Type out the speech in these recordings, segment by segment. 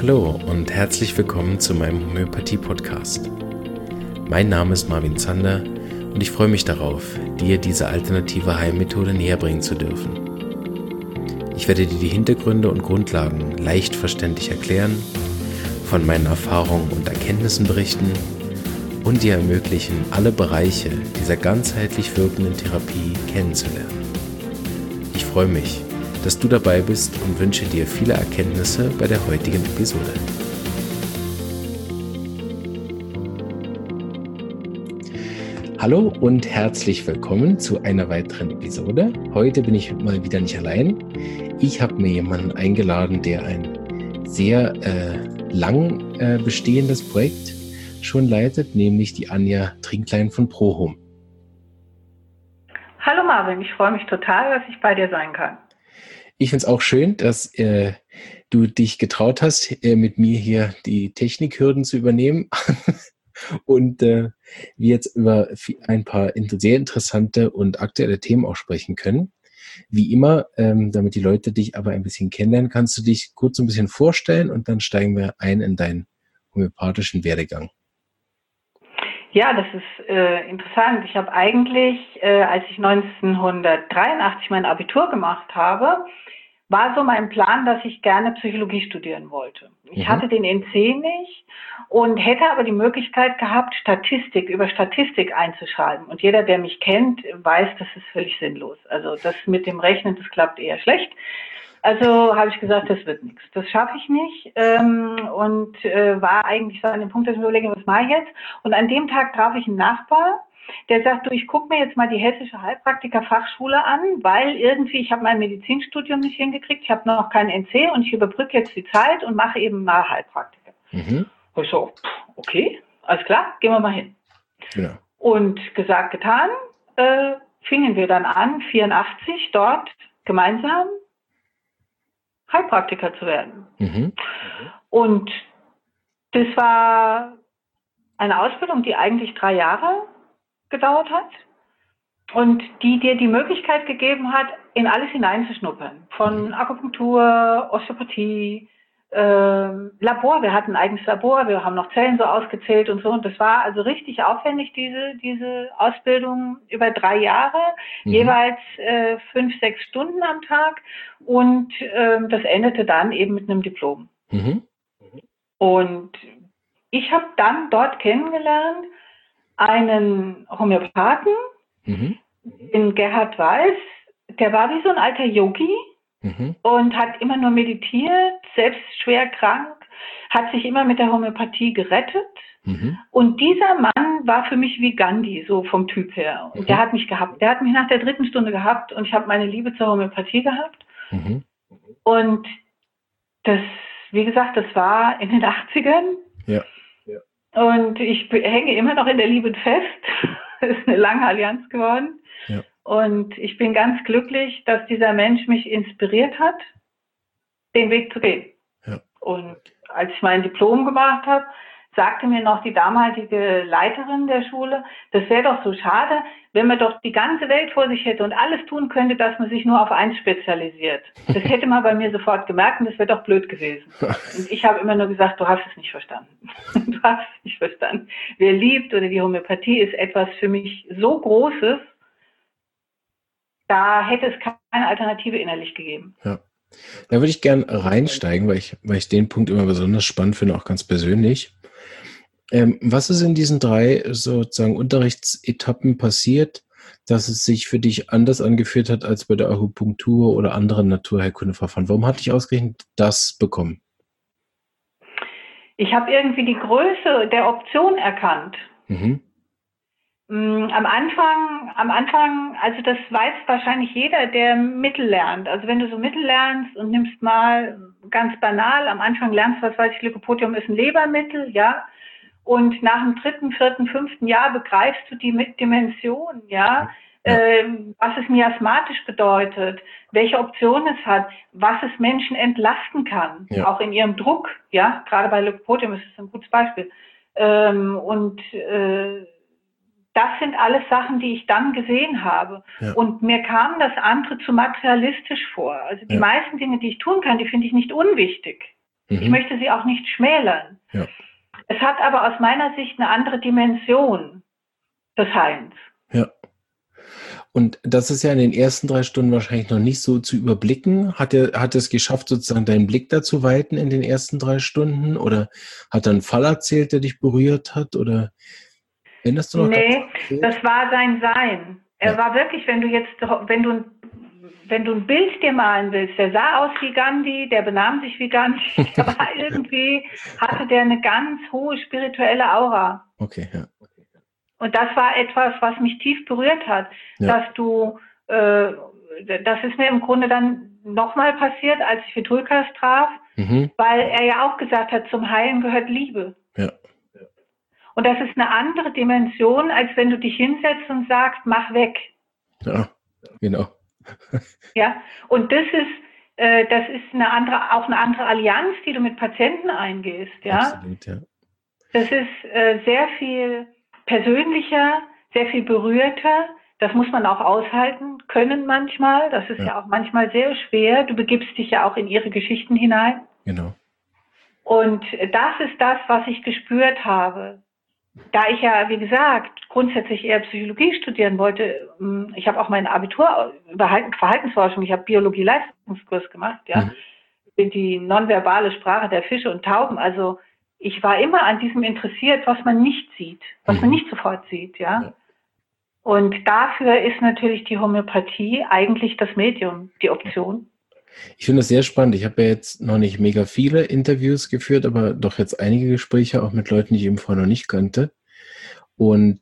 Hallo und herzlich willkommen zu meinem Homöopathie-Podcast. Mein Name ist Marvin Zander und ich freue mich darauf, dir diese alternative Heilmethode näher bringen zu dürfen. Ich werde dir die Hintergründe und Grundlagen leicht verständlich erklären, von meinen Erfahrungen und Erkenntnissen berichten und dir ermöglichen, alle Bereiche dieser ganzheitlich wirkenden Therapie kennenzulernen. Ich freue mich, dass du dabei bist und wünsche dir viele Erkenntnisse bei der heutigen Episode. Hallo und herzlich willkommen zu einer weiteren Episode. Heute bin ich mal wieder nicht allein. Ich habe mir jemanden eingeladen, der ein sehr lang bestehendes Projekt schon leitet, nämlich die Anja Trinklein von ProHome. Hallo Marvin, ich freue mich total, dass ich bei dir sein kann. Ich finde es auch schön, dass du dich getraut hast, mit mir hier die Technikhürden zu übernehmen und wir jetzt über ein paar sehr interessante und aktuelle Themen auch sprechen können. Wie immer, damit die Leute dich aber ein bisschen kennenlernen, kannst du dich kurz ein bisschen vorstellen und dann steigen wir ein in deinen homöopathischen Werdegang. Ja, das ist interessant. Ich habe eigentlich, als ich 1983 mein Abitur gemacht habe, war so mein Plan, dass ich gerne Psychologie studieren wollte. Ich hatte den NC nicht und hätte aber die Möglichkeit gehabt, über Statistik einzuschreiben. Und jeder, der mich kennt, weiß, das ist völlig sinnlos. Also das mit dem Rechnen, das klappt eher schlecht. Also habe ich gesagt, das wird nichts. Das schaffe ich nicht und war eigentlich so an dem Punkt, dass ich mir überlege, was mache ich jetzt? Und an dem Tag traf ich einen Nachbar, der sagt, du, ich gucke mir jetzt mal die Hessische Heilpraktiker-Fachschule an, weil irgendwie, ich habe mein Medizinstudium nicht hingekriegt, ich habe noch keinen NC und ich überbrücke jetzt die Zeit und mache eben mal Heilpraktiker. Und ich so, okay, alles klar, gehen wir mal hin. Ja. Und gesagt, getan, fingen wir dann an, 84 dort gemeinsam Heilpraktiker zu werden. Und das war eine Ausbildung, die eigentlich 3 Jahre gedauert hat und die dir die Möglichkeit gegeben hat, in alles hineinzuschnuppern. Von Akupunktur, Osteopathie, Labor. Wir hatten ein eigenes Labor, wir haben noch Zellen so ausgezählt und so. Und das war also richtig aufwendig, diese Ausbildung über 3 Jahre, jeweils 5, 6 Stunden am Tag. Und das endete dann eben mit einem Diplom. Und ich habe dann dort kennengelernt einen Homöopathen, den Gerhard Weiß, der war wie so ein alter Yogi und hat immer nur meditiert, selbst schwer krank, hat sich immer mit der Homöopathie gerettet. Und dieser Mann war für mich wie Gandhi, so vom Typ her. Und der hat mich gehabt. Der hat mich nach der 3. Stunde gehabt und ich habe meine Liebe zur Homöopathie gehabt. Und das, wie gesagt, das war in den 80ern. Ja. Und ich hänge immer noch in der Liebe fest. Es ist eine lange Allianz geworden. Ja. Und ich bin ganz glücklich, dass dieser Mensch mich inspiriert hat, den Weg zu gehen. Ja. Und als ich mein Diplom gemacht habe, sagte mir noch die damalige Leiterin der Schule, das wäre doch so schade, wenn man doch die ganze Welt vor sich hätte und alles tun könnte, dass man sich nur auf eins spezialisiert. Das hätte man bei mir sofort gemerkt und das wäre doch blöd gewesen. Und ich habe immer nur gesagt, du hast es nicht verstanden. Du hast es nicht verstanden. Wer liebt oder die Homöopathie ist etwas für mich so Großes, da hätte es keine Alternative innerlich gegeben. Ja. Da würde ich gern reinsteigen, weil ich den Punkt immer besonders spannend finde, auch ganz persönlich. Was ist in diesen 3 sozusagen Unterrichtsetappen passiert, dass es sich für dich anders angefühlt hat als bei der Akupunktur oder anderen Naturheilkundeverfahren? Warum hatte ich ausgerechnet das bekommen? Ich habe irgendwie die Größe der Option erkannt. Am Anfang, also das weiß wahrscheinlich jeder, der Mittel lernt. Also wenn du so Mittel lernst und nimmst mal ganz banal, am Anfang lernst du, was weiß ich, Lycopodium ist ein Lebermittel, ja. Und nach dem 3., 4., 5. Jahr begreifst du die Dimension, ja. Was es miasmatisch bedeutet, welche Optionen es hat, was es Menschen entlasten kann, auch in ihrem Druck, ja. Gerade bei Lycopodium ist es ein gutes Beispiel. Das sind alles Sachen, die ich dann gesehen habe. Ja. Und mir kam das andere zu materialistisch vor. Also die meisten Dinge, die ich tun kann, die finde ich nicht unwichtig. Ich möchte sie auch nicht schmälern. Ja. Es hat aber aus meiner Sicht eine andere Dimension des Heilens. Ja. Und das ist ja in den ersten 3 Stunden wahrscheinlich noch nicht so zu überblicken. Hat es geschafft, sozusagen deinen Blick dazu weiten in den ersten 3 Stunden? Oder hat er einen Fall erzählt, der dich berührt hat? Oder erinnerst du noch? Nee, das war sein Sein. Er war wirklich, wenn du ein Bild dir malen willst, der sah aus wie Gandhi, der benahm sich wie Gandhi, aber irgendwie hatte der eine ganz hohe spirituelle Aura. Okay, ja. Und das war etwas, was mich tief berührt hat, dass das ist mir im Grunde dann nochmal passiert, als ich Vitulkas traf, weil er ja auch gesagt hat, zum Heilen gehört Liebe. Ja. Und das ist eine andere Dimension, als wenn du dich hinsetzt und sagst, mach weg. Ja, genau. Ja, und das ist auch eine andere Allianz, die du mit Patienten eingehst. Ja, absolut, ja. Das ist sehr viel persönlicher, sehr viel berührter. Das muss man auch aushalten können manchmal. Das ist ja auch manchmal sehr schwer. Du begibst dich ja auch in ihre Geschichten hinein. Genau. Und das ist das, was ich gespürt habe. Da ich ja, wie gesagt, grundsätzlich eher Psychologie studieren wollte, ich habe auch mein Abitur über Verhaltensforschung, ich habe Biologie-Leistungskurs gemacht, ja, die nonverbale Sprache der Fische und Tauben. Also ich war immer an diesem interessiert, was man nicht sieht, was man nicht sofort sieht, ja. Und dafür ist natürlich die Homöopathie eigentlich das Medium, die Option. Ich finde das sehr spannend. Ich habe ja jetzt noch nicht mega viele Interviews geführt, aber doch jetzt einige Gespräche auch mit Leuten, die ich eben vorher noch nicht kannte. Und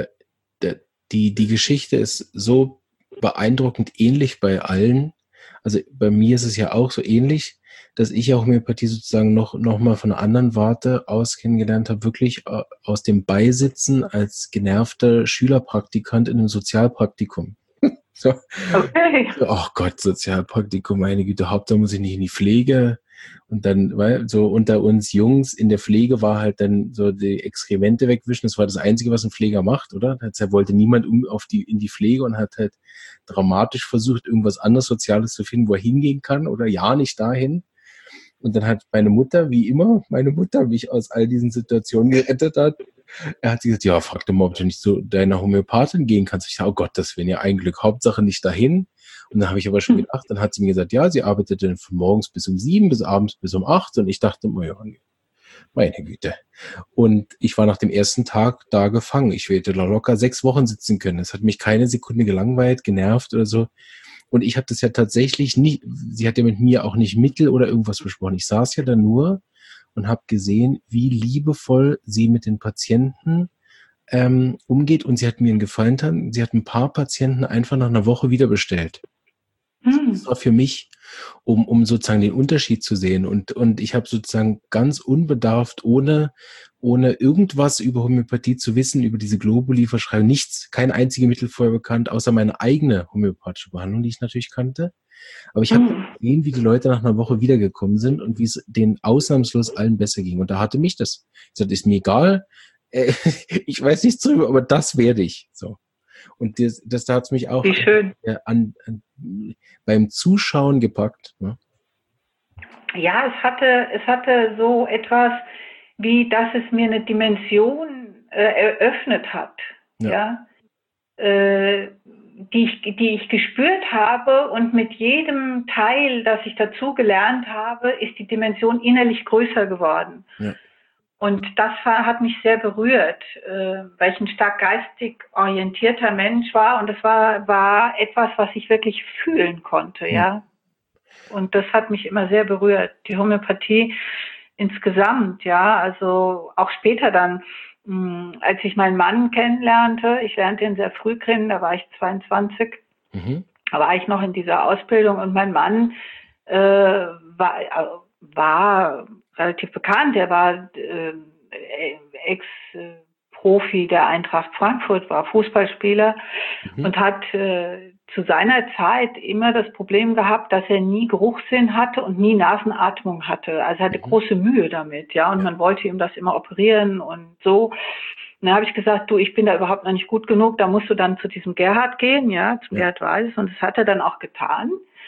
die Geschichte ist so beeindruckend ähnlich bei allen. Also bei mir ist es ja auch so ähnlich, dass ich auch Homöopathie sozusagen noch mal von einer anderen Warte aus kennengelernt habe, wirklich aus dem Beisitzen als genervter Schülerpraktikant in einem Sozialpraktikum. So. Okay. Oh Gott, Sozialpraktikum, meine Güte, Hauptsache muss ich nicht in die Pflege. Und dann, weil so unter uns Jungs in der Pflege war halt dann so die Exkremente wegwischen. Das war das Einzige, was ein Pfleger macht, oder? Da wollte niemand in die Pflege und hat halt dramatisch versucht, irgendwas anderes Soziales zu finden, wo er hingehen kann oder ja nicht dahin. Und dann hat meine Mutter mich aus all diesen Situationen gerettet hat. Er hat gesagt, ja, frag doch mal, ob du nicht zu deiner Homöopathin gehen kannst. Ich sage, oh Gott, das wäre ja ein Glück. Hauptsache nicht dahin. Und dann habe ich aber schon gedacht, dann hat sie mir gesagt, ja, sie arbeitet dann von morgens bis um 7, bis abends bis um 8. Und ich dachte, ja, meine Güte. Und ich war nach dem ersten Tag da gefangen. Ich hätte da locker 6 Wochen sitzen können. Es hat mich keine Sekunde gelangweilt, genervt oder so. Und ich habe das ja tatsächlich nicht, sie hat ja mit mir auch nicht Mittel oder irgendwas besprochen. Ich saß ja da nur und habe gesehen, wie liebevoll sie mit den Patienten umgeht. Und sie hat mir einen Gefallen getan. Sie hat ein paar Patienten einfach nach einer Woche wieder bestellt. Das war für mich, um sozusagen den Unterschied zu sehen. Und ich habe sozusagen ganz unbedarft, ohne irgendwas über Homöopathie zu wissen, über diese Globuli-Verschreibung, nichts, kein einziges Mittel vorher bekannt, außer meine eigene homöopathische Behandlung, die ich natürlich kannte. Aber ich habe gesehen, wie die Leute nach einer Woche wiedergekommen sind und wie es denen ausnahmslos allen besser ging. Und da hatte mich das. Ich sagte, ist mir egal, ich weiß nichts drüber, aber das werde ich. So. Und da hat es mich auch beim Zuschauen gepackt. Ne? Ja, es hatte so etwas, wie dass es mir eine Dimension eröffnet hat, die ich gespürt habe, und mit jedem Teil, das ich dazu gelernt habe, ist die Dimension innerlich größer geworden. Ja. Und das hat mich sehr berührt, weil ich ein stark geistig orientierter Mensch war, und das war etwas, was ich wirklich fühlen konnte, ja. Und das hat mich immer sehr berührt. Die Homöopathie insgesamt, ja, also auch später dann, als ich meinen Mann kennenlernte, ich lernte ihn sehr früh kennen, da war ich 22, da war ich noch in dieser Ausbildung, und mein Mann war relativ bekannt, er war Ex-Profi der Eintracht Frankfurt, war Fußballspieler und hat zu seiner Zeit immer das Problem gehabt, dass er nie Geruchssinn hatte und nie Nasenatmung hatte. Also er hatte große Mühe damit, ja, und man wollte ihm das immer operieren und so. Und dann habe ich gesagt, du, ich bin da überhaupt noch nicht gut genug, da musst du dann zu diesem Gerhard gehen, ja, zum Gerhard Weiß, und das hat er dann auch getan.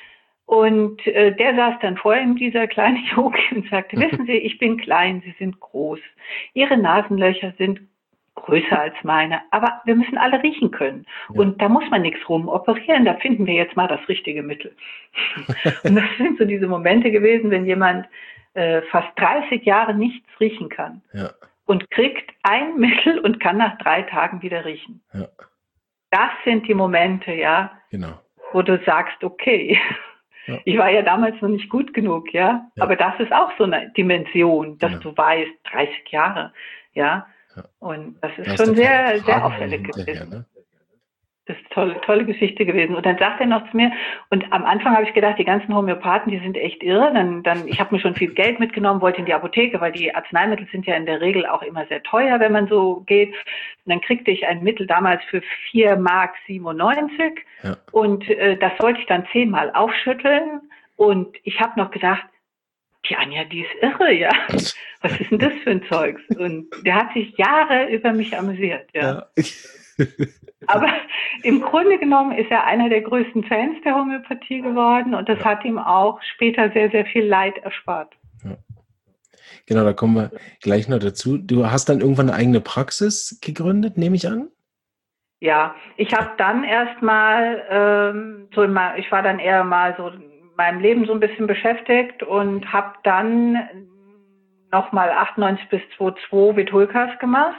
Und der saß dann vor ihm, dieser kleine Yogi, und sagte, wissen Sie, ich bin klein, Sie sind groß. Ihre Nasenlöcher sind größer als meine, aber wir müssen alle riechen können. Ja. Und da muss man nichts rumoperieren, da finden wir jetzt mal das richtige Mittel. Und das sind so diese Momente gewesen, wenn jemand fast 30 Jahre nichts riechen kann und kriegt ein Mittel und kann nach 3 Tagen wieder riechen. Ja. Das sind die Momente, genau, wo du sagst, okay, ich war ja damals noch nicht gut genug, aber das ist auch so eine Dimension, dass du weißt, 30 Jahre, und das ist schon sehr, sehr auffällig gewesen. Ne? Das ist eine tolle Geschichte gewesen. Und dann sagt er noch zu mir, und am Anfang habe ich gedacht, die ganzen Homöopathen, die sind echt irre. Ich habe mir schon viel Geld mitgenommen, wollte in die Apotheke, weil die Arzneimittel sind ja in der Regel auch immer sehr teuer, wenn man so geht. Und dann kriegte ich ein Mittel damals für 4,97 Mark. Und das sollte ich dann 10-mal aufschütteln. Und ich habe noch gedacht, die Anja, die ist irre, Was ist denn das für ein Zeugs? Und der hat sich Jahre über mich amüsiert, Aber im Grunde genommen ist er einer der größten Fans der Homöopathie geworden und das hat ihm auch später sehr, sehr viel Leid erspart. Ja. Genau, da kommen wir gleich noch dazu. Du hast dann irgendwann eine eigene Praxis gegründet, nehme ich an? Ja, ich habe dann erstmal, ich war dann eher mal so in meinem Leben so ein bisschen beschäftigt und habe dann nochmal 98 bis 2002 Vitulkas gemacht,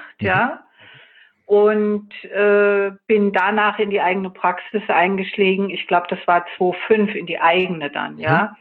und bin danach in die eigene Praxis eingestiegen. Ich glaube, das war 2005 in die eigene dann,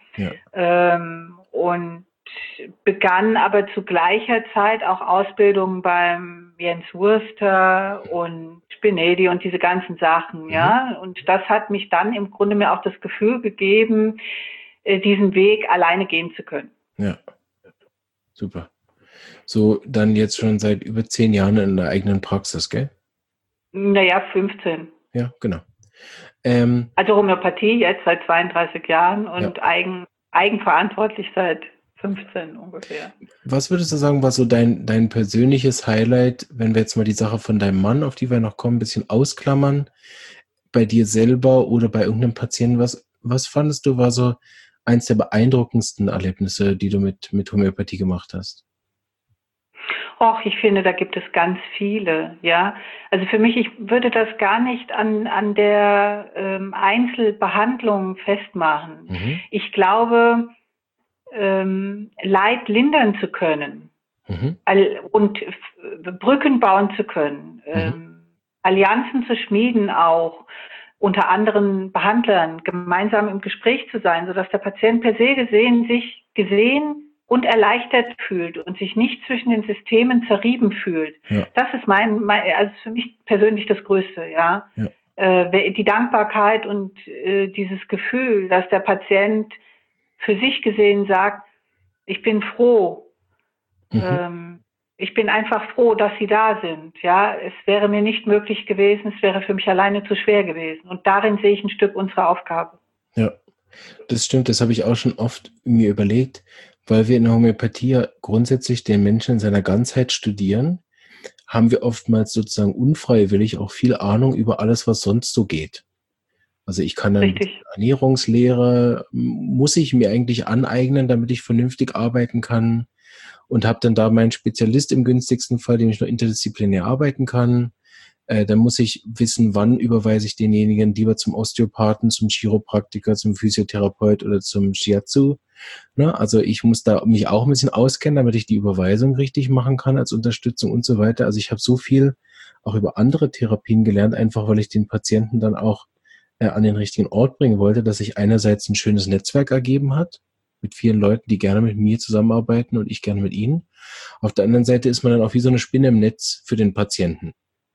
und begann aber zu gleicher Zeit auch Ausbildung beim Jens Wurster und Spinedi und diese ganzen Sachen, und das hat mich dann im Grunde mir auch das Gefühl gegeben, diesen Weg alleine gehen zu können. Ja, super. So, dann jetzt schon seit über 10 Jahren in der eigenen Praxis, gell? Naja, 15. Ja, genau. Also Homöopathie jetzt seit 32 Jahren und eigenverantwortlich seit 15 ungefähr. Was würdest du sagen, war so dein persönliches Highlight, wenn wir jetzt mal die Sache von deinem Mann, auf die wir noch kommen, ein bisschen ausklammern, bei dir selber oder bei irgendeinem Patienten, was fandest du, war so eins der beeindruckendsten Erlebnisse, die du mit Homöopathie gemacht hast? Ich finde, da gibt es ganz viele, Also für mich, ich würde das gar nicht an der Einzelbehandlung festmachen. Mhm. Ich glaube, Leid lindern zu können und Brücken bauen zu können, Allianzen zu schmieden auch, unter anderen Behandlern gemeinsam im Gespräch zu sein, sodass der Patient per se sich gesehen und erleichtert fühlt und sich nicht zwischen den Systemen zerrieben fühlt. Ja. Das ist also für mich persönlich das Größte, die Dankbarkeit und dieses Gefühl, dass der Patient für sich gesehen sagt, ich bin froh, ich bin einfach froh, dass Sie da sind. Es wäre mir nicht möglich gewesen, es wäre für mich alleine zu schwer gewesen. Und darin sehe ich ein Stück unserer Aufgabe. Ja, das stimmt, das habe ich auch schon oft mir überlegt, weil wir in der Homöopathie grundsätzlich den Menschen in seiner Ganzheit studieren, haben wir oftmals sozusagen unfreiwillig auch viel Ahnung über alles, was sonst so geht. Also ich kann dann Ernährungslehre, muss ich mir eigentlich aneignen, damit ich vernünftig arbeiten kann und habe dann da meinen Spezialist im günstigsten Fall, dem ich noch interdisziplinär arbeiten kann. Dann muss ich wissen, wann überweise ich denjenigen lieber zum Osteopathen, zum Chiropraktiker, zum Physiotherapeut oder zum Shiatsu. Also ich muss da mich auch ein bisschen auskennen, damit ich die Überweisung richtig machen kann als Unterstützung und so weiter. Also ich habe so viel auch über andere Therapien gelernt, einfach weil ich den Patienten dann auch an den richtigen Ort bringen wollte, dass sich einerseits ein schönes Netzwerk ergeben hat, mit vielen Leuten, die gerne mit mir zusammenarbeiten und ich gerne mit ihnen. Auf der anderen Seite ist man dann auch wie so eine Spinne im Netz für den Patienten.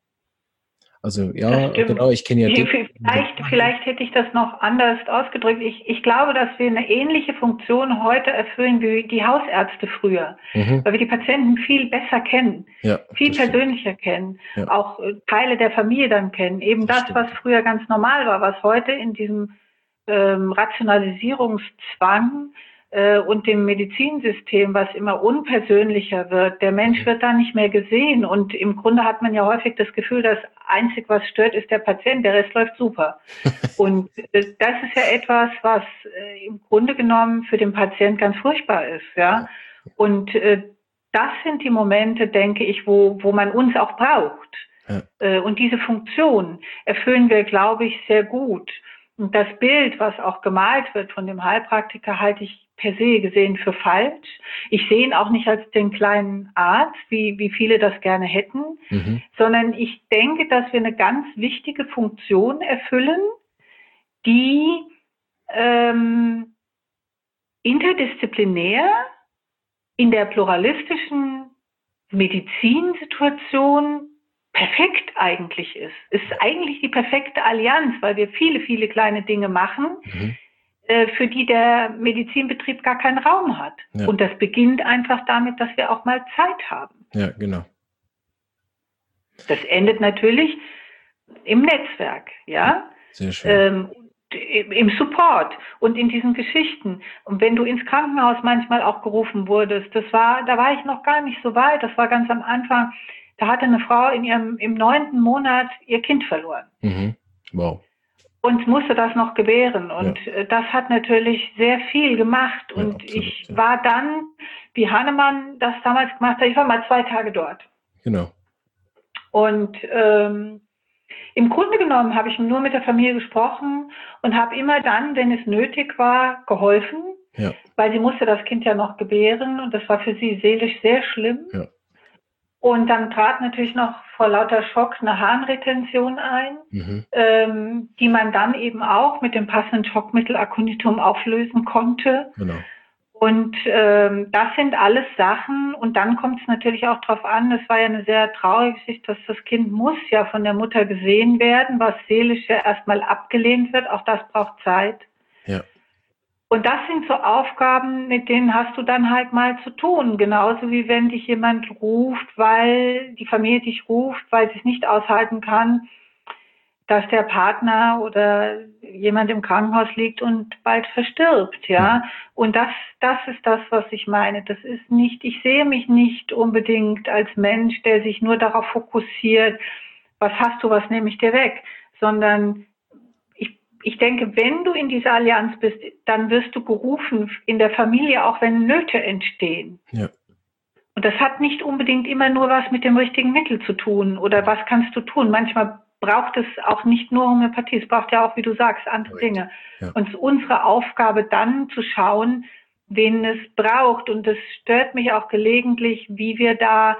Also genau, ich kenne Vielleicht hätte ich das noch anders ausgedrückt. Ich glaube, dass wir eine ähnliche Funktion heute erfüllen wie die Hausärzte früher, weil wir die Patienten viel besser kennen, viel persönlicher kennen, auch Teile der Familie dann kennen. Eben das, was früher ganz normal war, was heute in diesem Rationalisierungszwang und dem Medizinsystem, was immer unpersönlicher wird. Der Mensch wird da nicht mehr gesehen und im Grunde hat man ja häufig das Gefühl, das Einzige, was stört, ist der Patient, der Rest läuft super. Und das ist ja etwas, was im Grunde genommen für den Patient ganz furchtbar ist, ja. Und das sind die Momente, denke ich, wo man uns auch braucht. Ja. Und diese Funktion erfüllen wir, glaube ich, sehr gut. Und das Bild, was auch gemalt wird von dem Heilpraktiker, halte ich per se gesehen für falsch. Ich sehe ihn auch nicht als den kleinen Arzt, wie viele das gerne hätten, sondern ich denke, dass wir eine ganz wichtige Funktion erfüllen, die interdisziplinär in der pluralistischen Medizinsituation perfekt eigentlich ist. Es ist eigentlich die perfekte Allianz, weil wir viele, viele kleine Dinge machen, für die der Medizinbetrieb gar keinen Raum hat. Ja. Und das beginnt einfach damit, dass wir auch mal Zeit haben. Ja, genau. Das endet natürlich im Netzwerk, ja. Sehr schön. Im Support und in diesen Geschichten. Und wenn du ins Krankenhaus manchmal auch gerufen wurdest, da war ich noch gar nicht so weit, das war ganz am Anfang, da hatte eine Frau im 9. Monat ihr Kind verloren. Wow. Und musste das noch gebären. Und das hat natürlich sehr viel gemacht. Und absolut, ich war dann, wie Hahnemann das damals gemacht hat, ich war mal 2 Tage dort. Genau. Und im Grunde genommen habe ich nur mit der Familie gesprochen und habe immer dann, wenn es nötig war, geholfen. Ja. Weil sie musste das Kind ja noch gebären und das war für sie seelisch sehr schlimm. Ja. Und dann trat natürlich noch vor lauter Schock eine Harnretention ein, die man dann eben auch mit dem passenden Schockmittel Aconitum auflösen konnte. Genau. Und das sind alles Sachen. Und dann kommt es natürlich auch darauf an, das war ja eine sehr traurige Geschichte, dass das Kind muss ja von der Mutter gesehen werden, was seelisch ja erstmal abgelehnt wird. Auch das braucht Zeit. Ja. Und das sind so Aufgaben, mit denen hast du dann halt mal zu tun. Genauso wie wenn dich jemand ruft, weil die Familie dich ruft, weil sie es nicht aushalten kann, dass der Partner oder jemand im Krankenhaus liegt und bald verstirbt, ja. Und das ist das, was ich meine. Das ist nicht, ich sehe mich nicht unbedingt als Mensch, der sich nur darauf fokussiert, was hast du, was nehme ich dir weg, sondern ich denke, wenn du in dieser Allianz bist, dann wirst du gerufen in der Familie, auch wenn Nöte entstehen. Ja. Und das hat nicht unbedingt immer nur was mit dem richtigen Mittel zu tun oder was kannst du tun. Manchmal braucht es auch nicht nur Homöopathie, es braucht ja auch, wie du sagst, andere Dinge. Ja. Und es ist unsere Aufgabe dann zu schauen, wen es braucht. Und es stört mich auch gelegentlich, wie wir da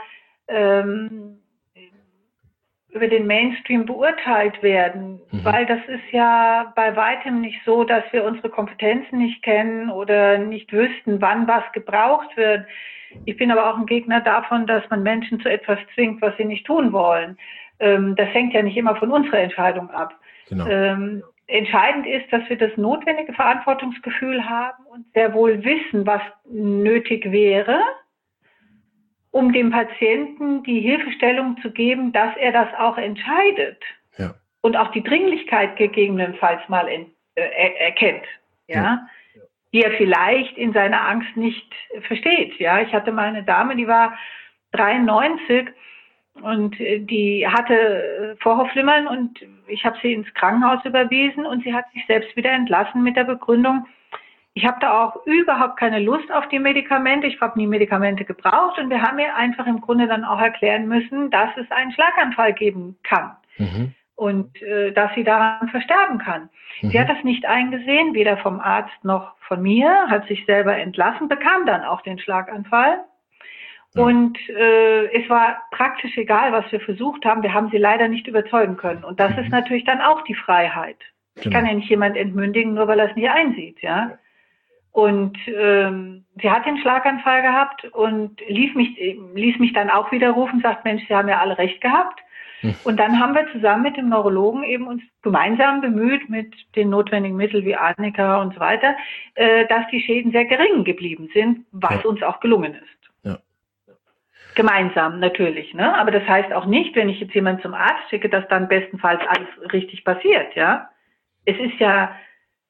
über den Mainstream beurteilt werden, weil das ist ja bei weitem nicht so, dass wir unsere Kompetenzen nicht kennen oder nicht wüssten, wann was gebraucht wird. Ich bin aber auch ein Gegner davon, dass man Menschen zu etwas zwingt, was sie nicht tun wollen. Das hängt ja nicht immer von unserer Entscheidung ab. Genau. Entscheidend ist, dass wir das notwendige Verantwortungsgefühl haben und sehr wohl wissen, was nötig wäre, um dem Patienten die Hilfestellung zu geben, dass er das auch entscheidet. Ja. Und auch die Dringlichkeit gegebenenfalls mal erkennt. Ja? Die er vielleicht in seiner Angst nicht versteht. Ja? Ich hatte mal eine Dame, die war 93 und die hatte Vorhofflimmern und ich habe sie ins Krankenhaus überwiesen und sie hat sich selbst wieder entlassen mit der Begründung, ich habe da auch überhaupt keine Lust auf die Medikamente. Ich habe nie Medikamente gebraucht und wir haben ihr einfach im Grunde dann auch erklären müssen, dass es einen Schlaganfall geben kann und dass sie daran versterben kann. Sie hat das nicht eingesehen, weder vom Arzt noch von mir, hat sich selber entlassen, bekam dann auch den Schlaganfall. Ja. Und es war praktisch egal, was wir versucht haben. Wir haben sie leider nicht überzeugen können. Und das ist natürlich dann auch die Freiheit. Ich kann ja nicht jemand entmündigen, nur weil er es nicht einsieht, ja. Und sie hat den Schlaganfall gehabt und ließ mich dann auch wieder rufen, sagt, Mensch, Sie haben ja alle recht gehabt. Und dann haben wir zusammen mit dem Neurologen eben uns gemeinsam bemüht mit den notwendigen Mitteln wie Arnika und so weiter, dass die Schäden sehr gering geblieben sind, was uns auch gelungen ist. Ja. Gemeinsam natürlich, ne? Aber das heißt auch nicht, wenn ich jetzt jemanden zum Arzt schicke, dass dann bestenfalls alles richtig passiert, ja. Es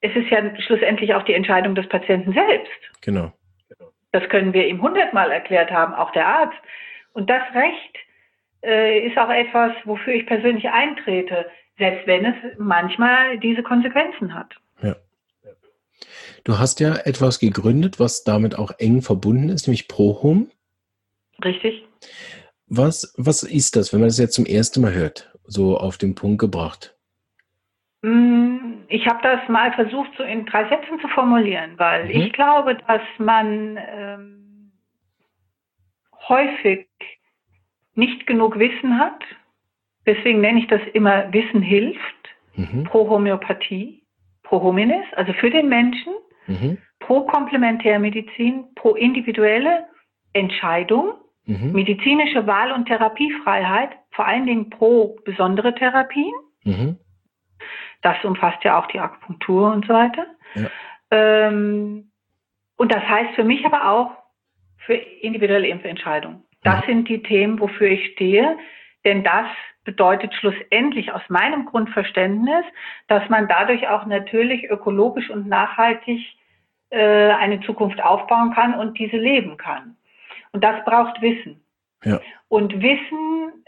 es ist ja schlussendlich auch die Entscheidung des Patienten selbst. Genau. Das können wir ihm 100-mal erklärt haben, auch der Arzt. Und das Recht ist auch etwas, wofür ich persönlich eintrete, selbst wenn es manchmal diese Konsequenzen hat. Ja. Du hast ja etwas gegründet, was damit auch eng verbunden ist, nämlich ProHome. Richtig. Was ist das, wenn man das jetzt zum ersten Mal hört, so auf den Punkt gebracht? Ich habe das mal versucht, so in 3 Sätzen zu formulieren, weil ich glaube, dass man häufig nicht genug Wissen hat. Deswegen nenne ich das immer Wissen hilft. Pro Homöopathie, pro hominis, also für den Menschen, pro Komplementärmedizin, pro individuelle Entscheidung, medizinische Wahl- und Therapiefreiheit, vor allen Dingen pro besondere Therapien. Das umfasst ja auch die Akupunktur und so weiter. Ja. Und das heißt für mich aber auch für individuelle Impfentscheidungen. Das sind die Themen, wofür ich stehe, denn das bedeutet schlussendlich aus meinem Grundverständnis, dass man dadurch auch natürlich ökologisch und nachhaltig eine Zukunft aufbauen kann und diese leben kann. Und das braucht Wissen. Ja. Und Wissen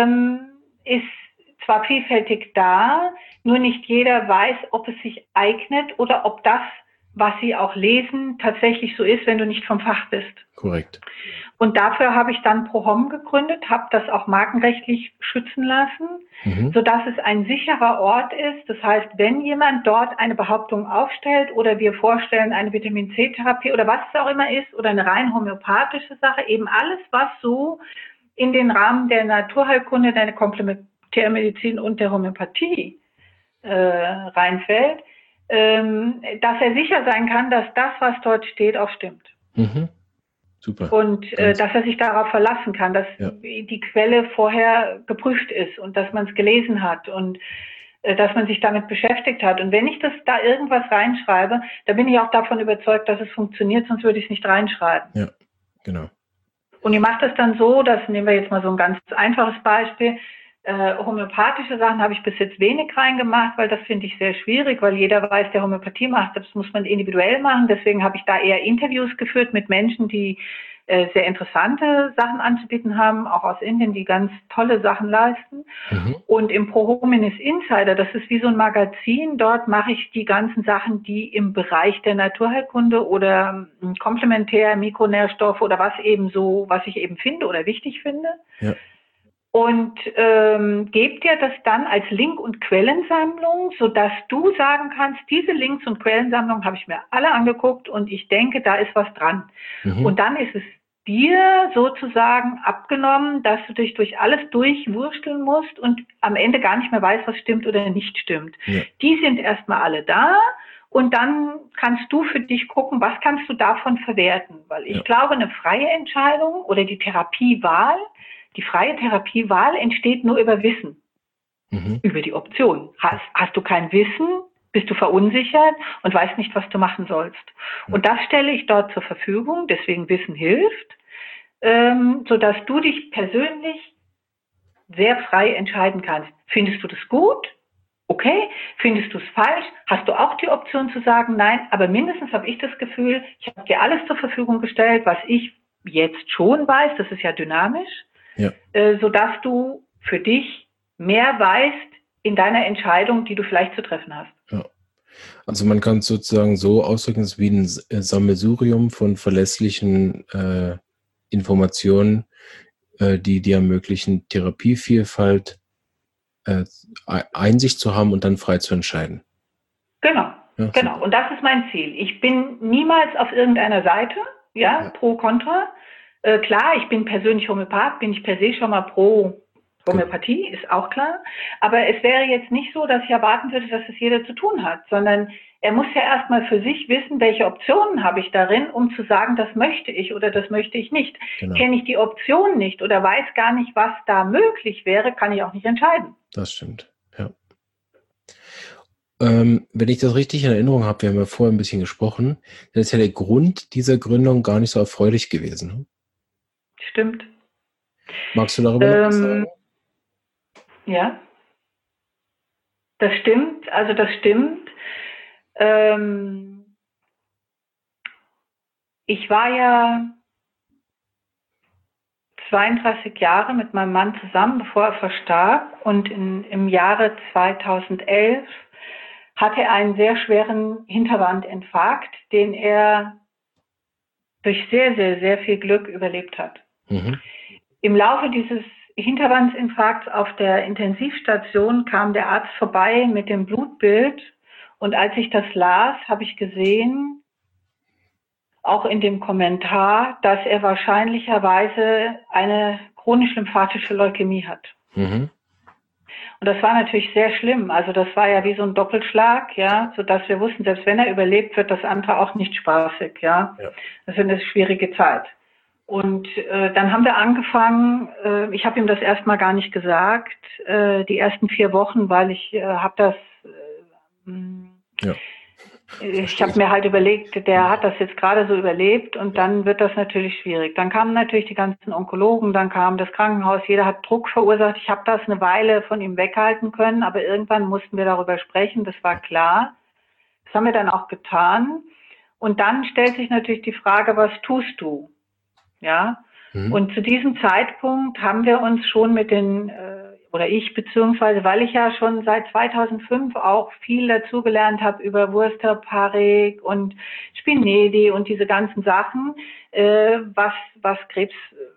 ist zwar vielfältig da, nur nicht jeder weiß, ob es sich eignet oder ob das, was sie auch lesen, tatsächlich so ist, wenn du nicht vom Fach bist. Korrekt. Und dafür habe ich dann ProHome gegründet, habe das auch markenrechtlich schützen lassen, sodass es ein sicherer Ort ist. Das heißt, wenn jemand dort eine Behauptung aufstellt oder wir vorstellen eine Vitamin-C-Therapie oder was es auch immer ist oder eine rein homöopathische Sache, eben alles, was so in den Rahmen der Naturheilkunde, der Komplementärmedizin und der Homöopathie reinfällt, dass er sicher sein kann, dass das, was dort steht, auch stimmt. Super. Und dass er sich darauf verlassen kann, dass die Quelle vorher geprüft ist und dass man es gelesen hat und dass man sich damit beschäftigt hat. Und wenn ich das da irgendwas reinschreibe, da bin ich auch davon überzeugt, dass es funktioniert, sonst würde ich es nicht reinschreiben. Ja, genau. Und ich mache das dann so, das nehmen wir jetzt mal so ein ganz einfaches Beispiel. Homöopathische Sachen habe ich bis jetzt wenig reingemacht, weil das finde ich sehr schwierig, weil jeder weiß, der Homöopathie macht, das muss man individuell machen. Deswegen habe ich da eher Interviews geführt mit Menschen, die sehr interessante Sachen anzubieten haben, auch aus Indien, die ganz tolle Sachen leisten. Und im Pro Hominis Insider, das ist wie so ein Magazin, dort mache ich die ganzen Sachen, die im Bereich der Naturheilkunde oder Komplementär, Mikronährstoffe oder was ich eben finde oder wichtig finde. Ja. Und gebt dir das dann als Link- und Quellensammlung, sodass du sagen kannst, diese Links- und Quellensammlung habe ich mir alle angeguckt und ich denke, da ist was dran. Und dann ist es dir sozusagen abgenommen, dass du dich durch alles durchwursteln musst und am Ende gar nicht mehr weißt, was stimmt oder nicht stimmt. Ja. Die sind erstmal alle da und dann kannst du für dich gucken, was kannst du davon verwerten. Weil ich glaube, eine freie Entscheidung oder die Therapiewahl, die freie Therapiewahl entsteht nur über Wissen, über die Option. Hast du kein Wissen, bist du verunsichert und weißt nicht, was du machen sollst. Und das stelle ich dort zur Verfügung, deswegen Wissen hilft, sodass du dich persönlich sehr frei entscheiden kannst. Findest du das gut? Okay. Findest du es falsch? Hast du auch die Option zu sagen, nein, aber mindestens habe ich das Gefühl, ich habe dir alles zur Verfügung gestellt, was ich jetzt schon weiß, das ist ja dynamisch, sodass du für dich mehr weißt in deiner Entscheidung, die du vielleicht zu treffen hast. Ja. Also man kann es sozusagen so ausdrücken, es ist wie ein Sammelsurium von verlässlichen Informationen, die dir ermöglichen, Therapievielfalt, Einsicht zu haben und dann frei zu entscheiden. Genau, ja, genau. Super. Und das ist mein Ziel. Ich bin niemals auf irgendeiner Seite, pro, contra. Klar, ich bin persönlich Homöopath, bin ich per se schon mal pro Homöopathie, ist auch klar. Aber es wäre jetzt nicht so, dass ich erwarten würde, dass es jeder zu tun hat, sondern er muss ja erstmal für sich wissen, welche Optionen habe ich darin, um zu sagen, das möchte ich oder das möchte ich nicht. Genau. Kenne ich die Option nicht oder weiß gar nicht, was da möglich wäre, kann ich auch nicht entscheiden. Das stimmt, ja. Wenn ich das richtig in Erinnerung habe, wir haben ja vorher ein bisschen gesprochen, dann ist ja der Grund dieser Gründung gar nicht so erfreulich gewesen. Ne? Stimmt. Magst du darüber noch was sagen? Ja, das stimmt. Also das stimmt. Ich war ja 32 Jahre mit meinem Mann zusammen, bevor er verstarb. Und im Jahre 2011 hatte er einen sehr schweren Hinterwandinfarkt, den er durch sehr, sehr, sehr viel Glück überlebt hat. Mhm. Im Laufe dieses Hinterwandsinfarkts auf der Intensivstation kam der Arzt vorbei mit dem Blutbild. Und als ich das las, habe ich gesehen, auch in dem Kommentar, dass er wahrscheinlicherweise eine chronisch-lymphatische Leukämie hat. Mhm. Und das war natürlich sehr schlimm. Also das war ja wie so ein Doppelschlag, ja, sodass wir wussten, selbst wenn er überlebt, wird das andere auch nicht spaßig, ja. Das ist eine schwierige Zeit. Und dann haben wir angefangen, ich habe ihm das erstmal gar nicht gesagt, die ersten 4 Wochen, weil ich habe das ich habe mir halt überlegt, der hat das jetzt gerade so überlebt und dann wird das natürlich schwierig. Dann kamen natürlich die ganzen Onkologen, dann kam das Krankenhaus, jeder hat Druck verursacht. Ich habe das eine Weile von ihm weghalten können, aber irgendwann mussten wir darüber sprechen, das war klar. Das haben wir dann auch getan. Und dann stellt sich natürlich die Frage, was tust du? Ja. Und zu diesem Zeitpunkt haben wir uns schon mit den oder ich, beziehungsweise weil ich ja schon seit 2005 auch viel dazugelernt habe über Wurster, Parik und Spinedi und diese ganzen Sachen, was Krebs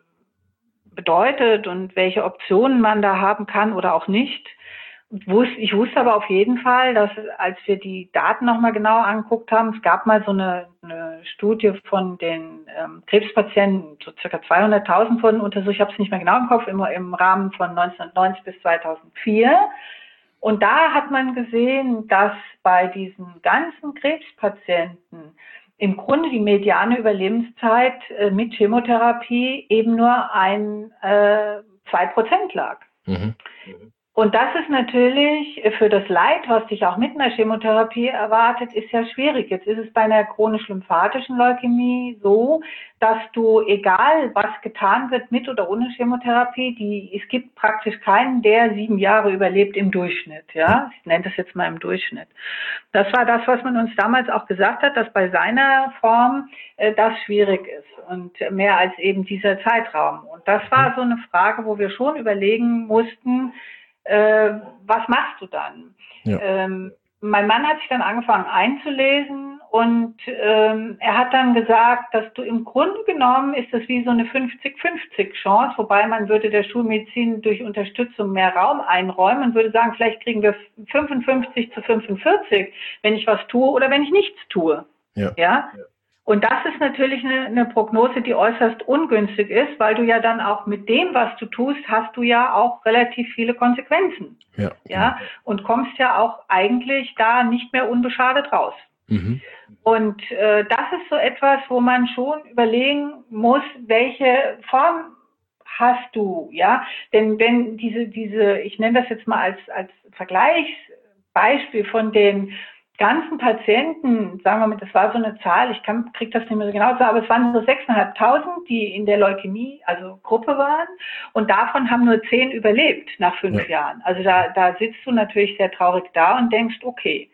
bedeutet und welche Optionen man da haben kann oder auch nicht. Ich wusste aber auf jeden Fall, dass als wir die Daten nochmal genau angeguckt haben, es gab mal so eine Studie von den Krebspatienten, so circa 200.000 wurden untersucht, ich habe es nicht mehr genau im Kopf, im Rahmen von 1990 bis 2004. Und da hat man gesehen, dass bei diesen ganzen Krebspatienten im Grunde die mediane Überlebenszeit mit Chemotherapie eben nur 2% lag. Mhm. Und das ist natürlich für das Leid, was dich auch mit einer Chemotherapie erwartet, ist ja schwierig. Jetzt ist es bei einer chronisch-lymphatischen Leukämie so, dass du, egal was getan wird mit oder ohne Chemotherapie, es gibt praktisch keinen, der 7 Jahre überlebt im Durchschnitt. Ja, ich nenne das jetzt mal im Durchschnitt. Das war das, was man uns damals auch gesagt hat, dass bei seiner Form das schwierig ist und mehr als eben dieser Zeitraum. Und das war so eine Frage, wo wir schon überlegen mussten, was machst du dann? Ja. Mein Mann hat sich dann angefangen einzulesen und er hat dann gesagt, dass du im Grunde genommen ist das wie so eine 50-50 Chance, wobei man würde der Schulmedizin durch Unterstützung mehr Raum einräumen und würde sagen, vielleicht kriegen wir 55-45, wenn ich was tue oder wenn ich nichts tue. Ja. Ja? Und das ist natürlich eine Prognose, die äußerst ungünstig ist, weil du ja dann auch mit dem, was du tust, hast du ja auch relativ viele Konsequenzen. Ja, ja? Und kommst ja auch eigentlich da nicht mehr unbeschadet raus. Mhm. Und das ist so etwas, wo man schon überlegen muss, welche Form hast du, ja? Denn wenn diese, ich nenne das jetzt mal als Vergleichsbeispiel von den ganzen Patienten, sagen wir mal, das war so eine Zahl, kriege das nicht mehr so genau, aber es waren so 6.500, die in der Leukämie, also Gruppe waren, und davon haben nur 10 überlebt nach 5 Jahren. Also da sitzt du natürlich sehr traurig da und denkst, okay,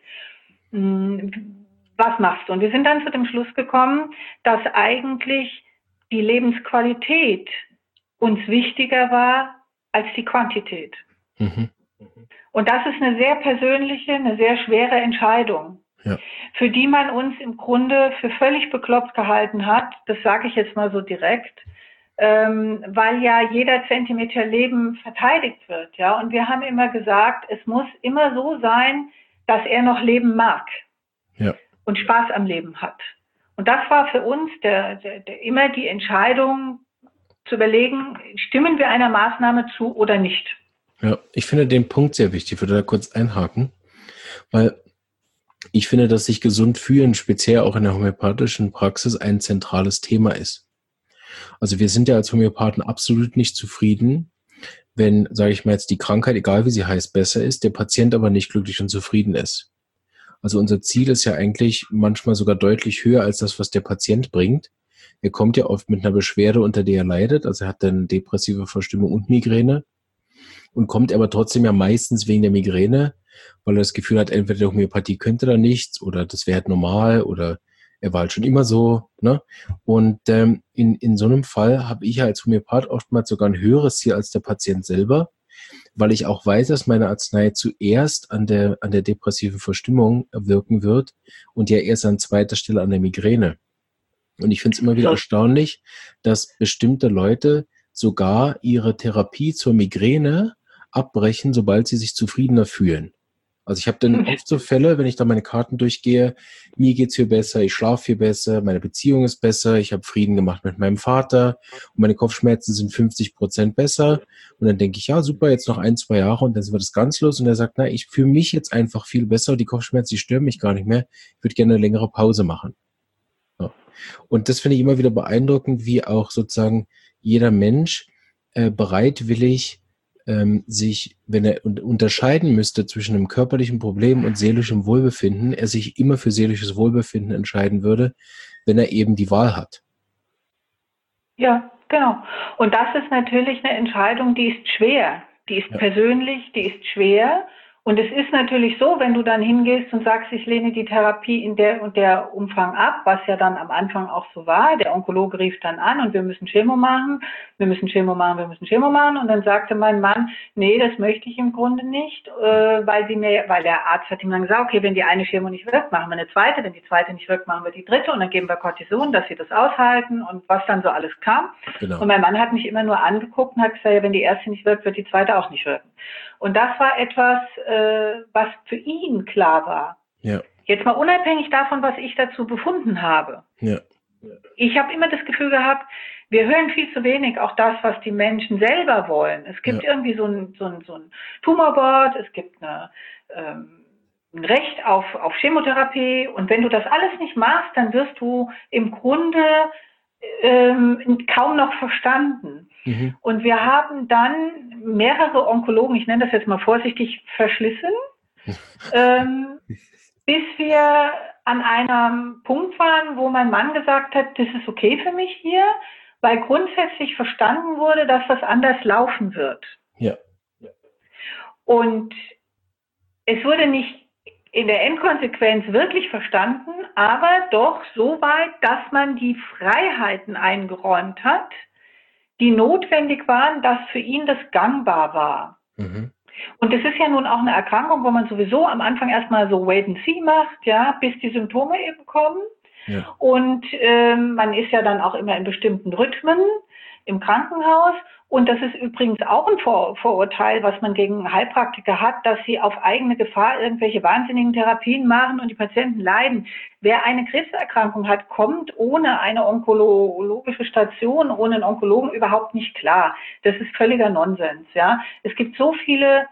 was machst du? Und wir sind dann zu dem Schluss gekommen, dass eigentlich die Lebensqualität uns wichtiger war als die Quantität. Mhm. Und das ist eine sehr persönliche, eine sehr schwere Entscheidung, für die man uns im Grunde für völlig bekloppt gehalten hat. Das sage ich jetzt mal so direkt, weil ja jeder Zentimeter Leben verteidigt wird. Ja, und wir haben immer gesagt, es muss immer so sein, dass er noch leben mag und Spaß am Leben hat. Und das war für uns immer die Entscheidung zu überlegen, stimmen wir einer Maßnahme zu oder nicht. Ja, ich finde den Punkt sehr wichtig. Ich würde da kurz einhaken, weil ich finde, dass sich gesund fühlen, speziell auch in der homöopathischen Praxis, ein zentrales Thema ist. Also wir sind ja als Homöopathen absolut nicht zufrieden, wenn, sage ich mal jetzt, die Krankheit, egal wie sie heißt, besser ist, der Patient aber nicht glücklich und zufrieden ist. Also unser Ziel ist ja eigentlich manchmal sogar deutlich höher als das, was der Patient bringt. Er kommt ja oft mit einer Beschwerde, unter der er leidet, also er hat dann depressive Verstimmung und Migräne. und kommt aber trotzdem ja meistens wegen der Migräne, weil er das Gefühl hat, entweder die Homöopathie könnte da nichts oder das wäre halt normal oder er war halt schon immer so, ne? Und in so einem Fall habe ich als Homöopath oftmals sogar ein höheres Ziel als der Patient selber, weil ich auch weiß, dass meine Arznei zuerst an der depressiven Verstimmung wirken wird und ja erst an zweiter Stelle an der Migräne. Und ich finde es immer wieder erstaunlich, dass bestimmte Leute sogar ihre Therapie zur Migräne abbrechen, sobald sie sich zufriedener fühlen. Also ich habe dann oft so Fälle, wenn ich da meine Karten durchgehe, mir geht's viel besser, ich schlafe viel besser, meine Beziehung ist besser, ich habe Frieden gemacht mit meinem Vater und meine Kopfschmerzen sind 50% besser. Und dann denke ich, ja super, jetzt noch 1, 2 Jahre und dann wird es ganz los. Und er sagt, na, ich fühle mich jetzt einfach viel besser, die Kopfschmerzen, die stören mich gar nicht mehr. Ich würde gerne eine längere Pause machen. Ja. Und das finde ich immer wieder beeindruckend, wie auch sozusagen jeder Mensch bereitwillig sich, wenn er unterscheiden müsste zwischen einem körperlichen Problem und seelischem Wohlbefinden, er sich immer für seelisches Wohlbefinden entscheiden würde, wenn er eben die Wahl hat. Ja, genau. Und das ist natürlich eine Entscheidung, die ist schwer. Die ist persönlich, die ist schwer. Und es ist natürlich so, wenn du dann hingehst und sagst, ich lehne die Therapie in der und der Umfang ab, was ja dann am Anfang auch so war. Der Onkologe rief dann an und wir müssen Chemo machen, wir müssen Chemo machen, wir müssen Chemo machen. Und dann sagte mein Mann, nee, das möchte ich im Grunde nicht, weil der Arzt hat ihm dann gesagt, okay, wenn die eine Chemo nicht wirkt, machen wir eine zweite, wenn die zweite nicht wirkt, machen wir die dritte und dann geben wir Cortison, dass sie das aushalten und was dann so alles kam. Genau. Und mein Mann hat mich immer nur angeguckt und hat gesagt, ja, wenn die erste nicht wirkt, wird die zweite auch nicht wirken. Und das war etwas, was für ihn klar war. Ja. Jetzt mal unabhängig davon, was ich dazu befunden habe. Ja. Ich habe immer das Gefühl gehabt, wir hören viel zu wenig auch das, was die Menschen selber wollen. Es gibt irgendwie so ein Tumorboard, es gibt ein Recht auf Chemotherapie und wenn du das alles nicht machst, dann wirst du im Grunde kaum noch verstanden. Mhm. Und wir haben dann mehrere Onkologen, ich nenne das jetzt mal vorsichtig, verschlissen, bis wir an einem Punkt waren, wo mein Mann gesagt hat, das ist okay für mich hier, weil grundsätzlich verstanden wurde, dass das anders laufen wird. Ja. Und es wurde nicht in der Endkonsequenz wirklich verstanden, aber doch so weit, dass man die Freiheiten eingeräumt hat, die notwendig waren, dass für ihn das gangbar war. Mhm. Und es ist ja nun auch eine Erkrankung, wo man sowieso am Anfang erstmal so Wait and See macht, ja, bis die Symptome eben kommen. Ja. Und man ist ja dann auch immer in bestimmten Rhythmen im Krankenhaus. Und das ist übrigens auch ein Vorurteil, was man gegen Heilpraktiker hat, dass sie auf eigene Gefahr irgendwelche wahnsinnigen Therapien machen und die Patienten leiden. Wer eine Krebserkrankung hat, kommt ohne eine onkologische Station, ohne einen Onkologen überhaupt nicht klar. Das ist völliger Nonsens. Ja, es gibt so viele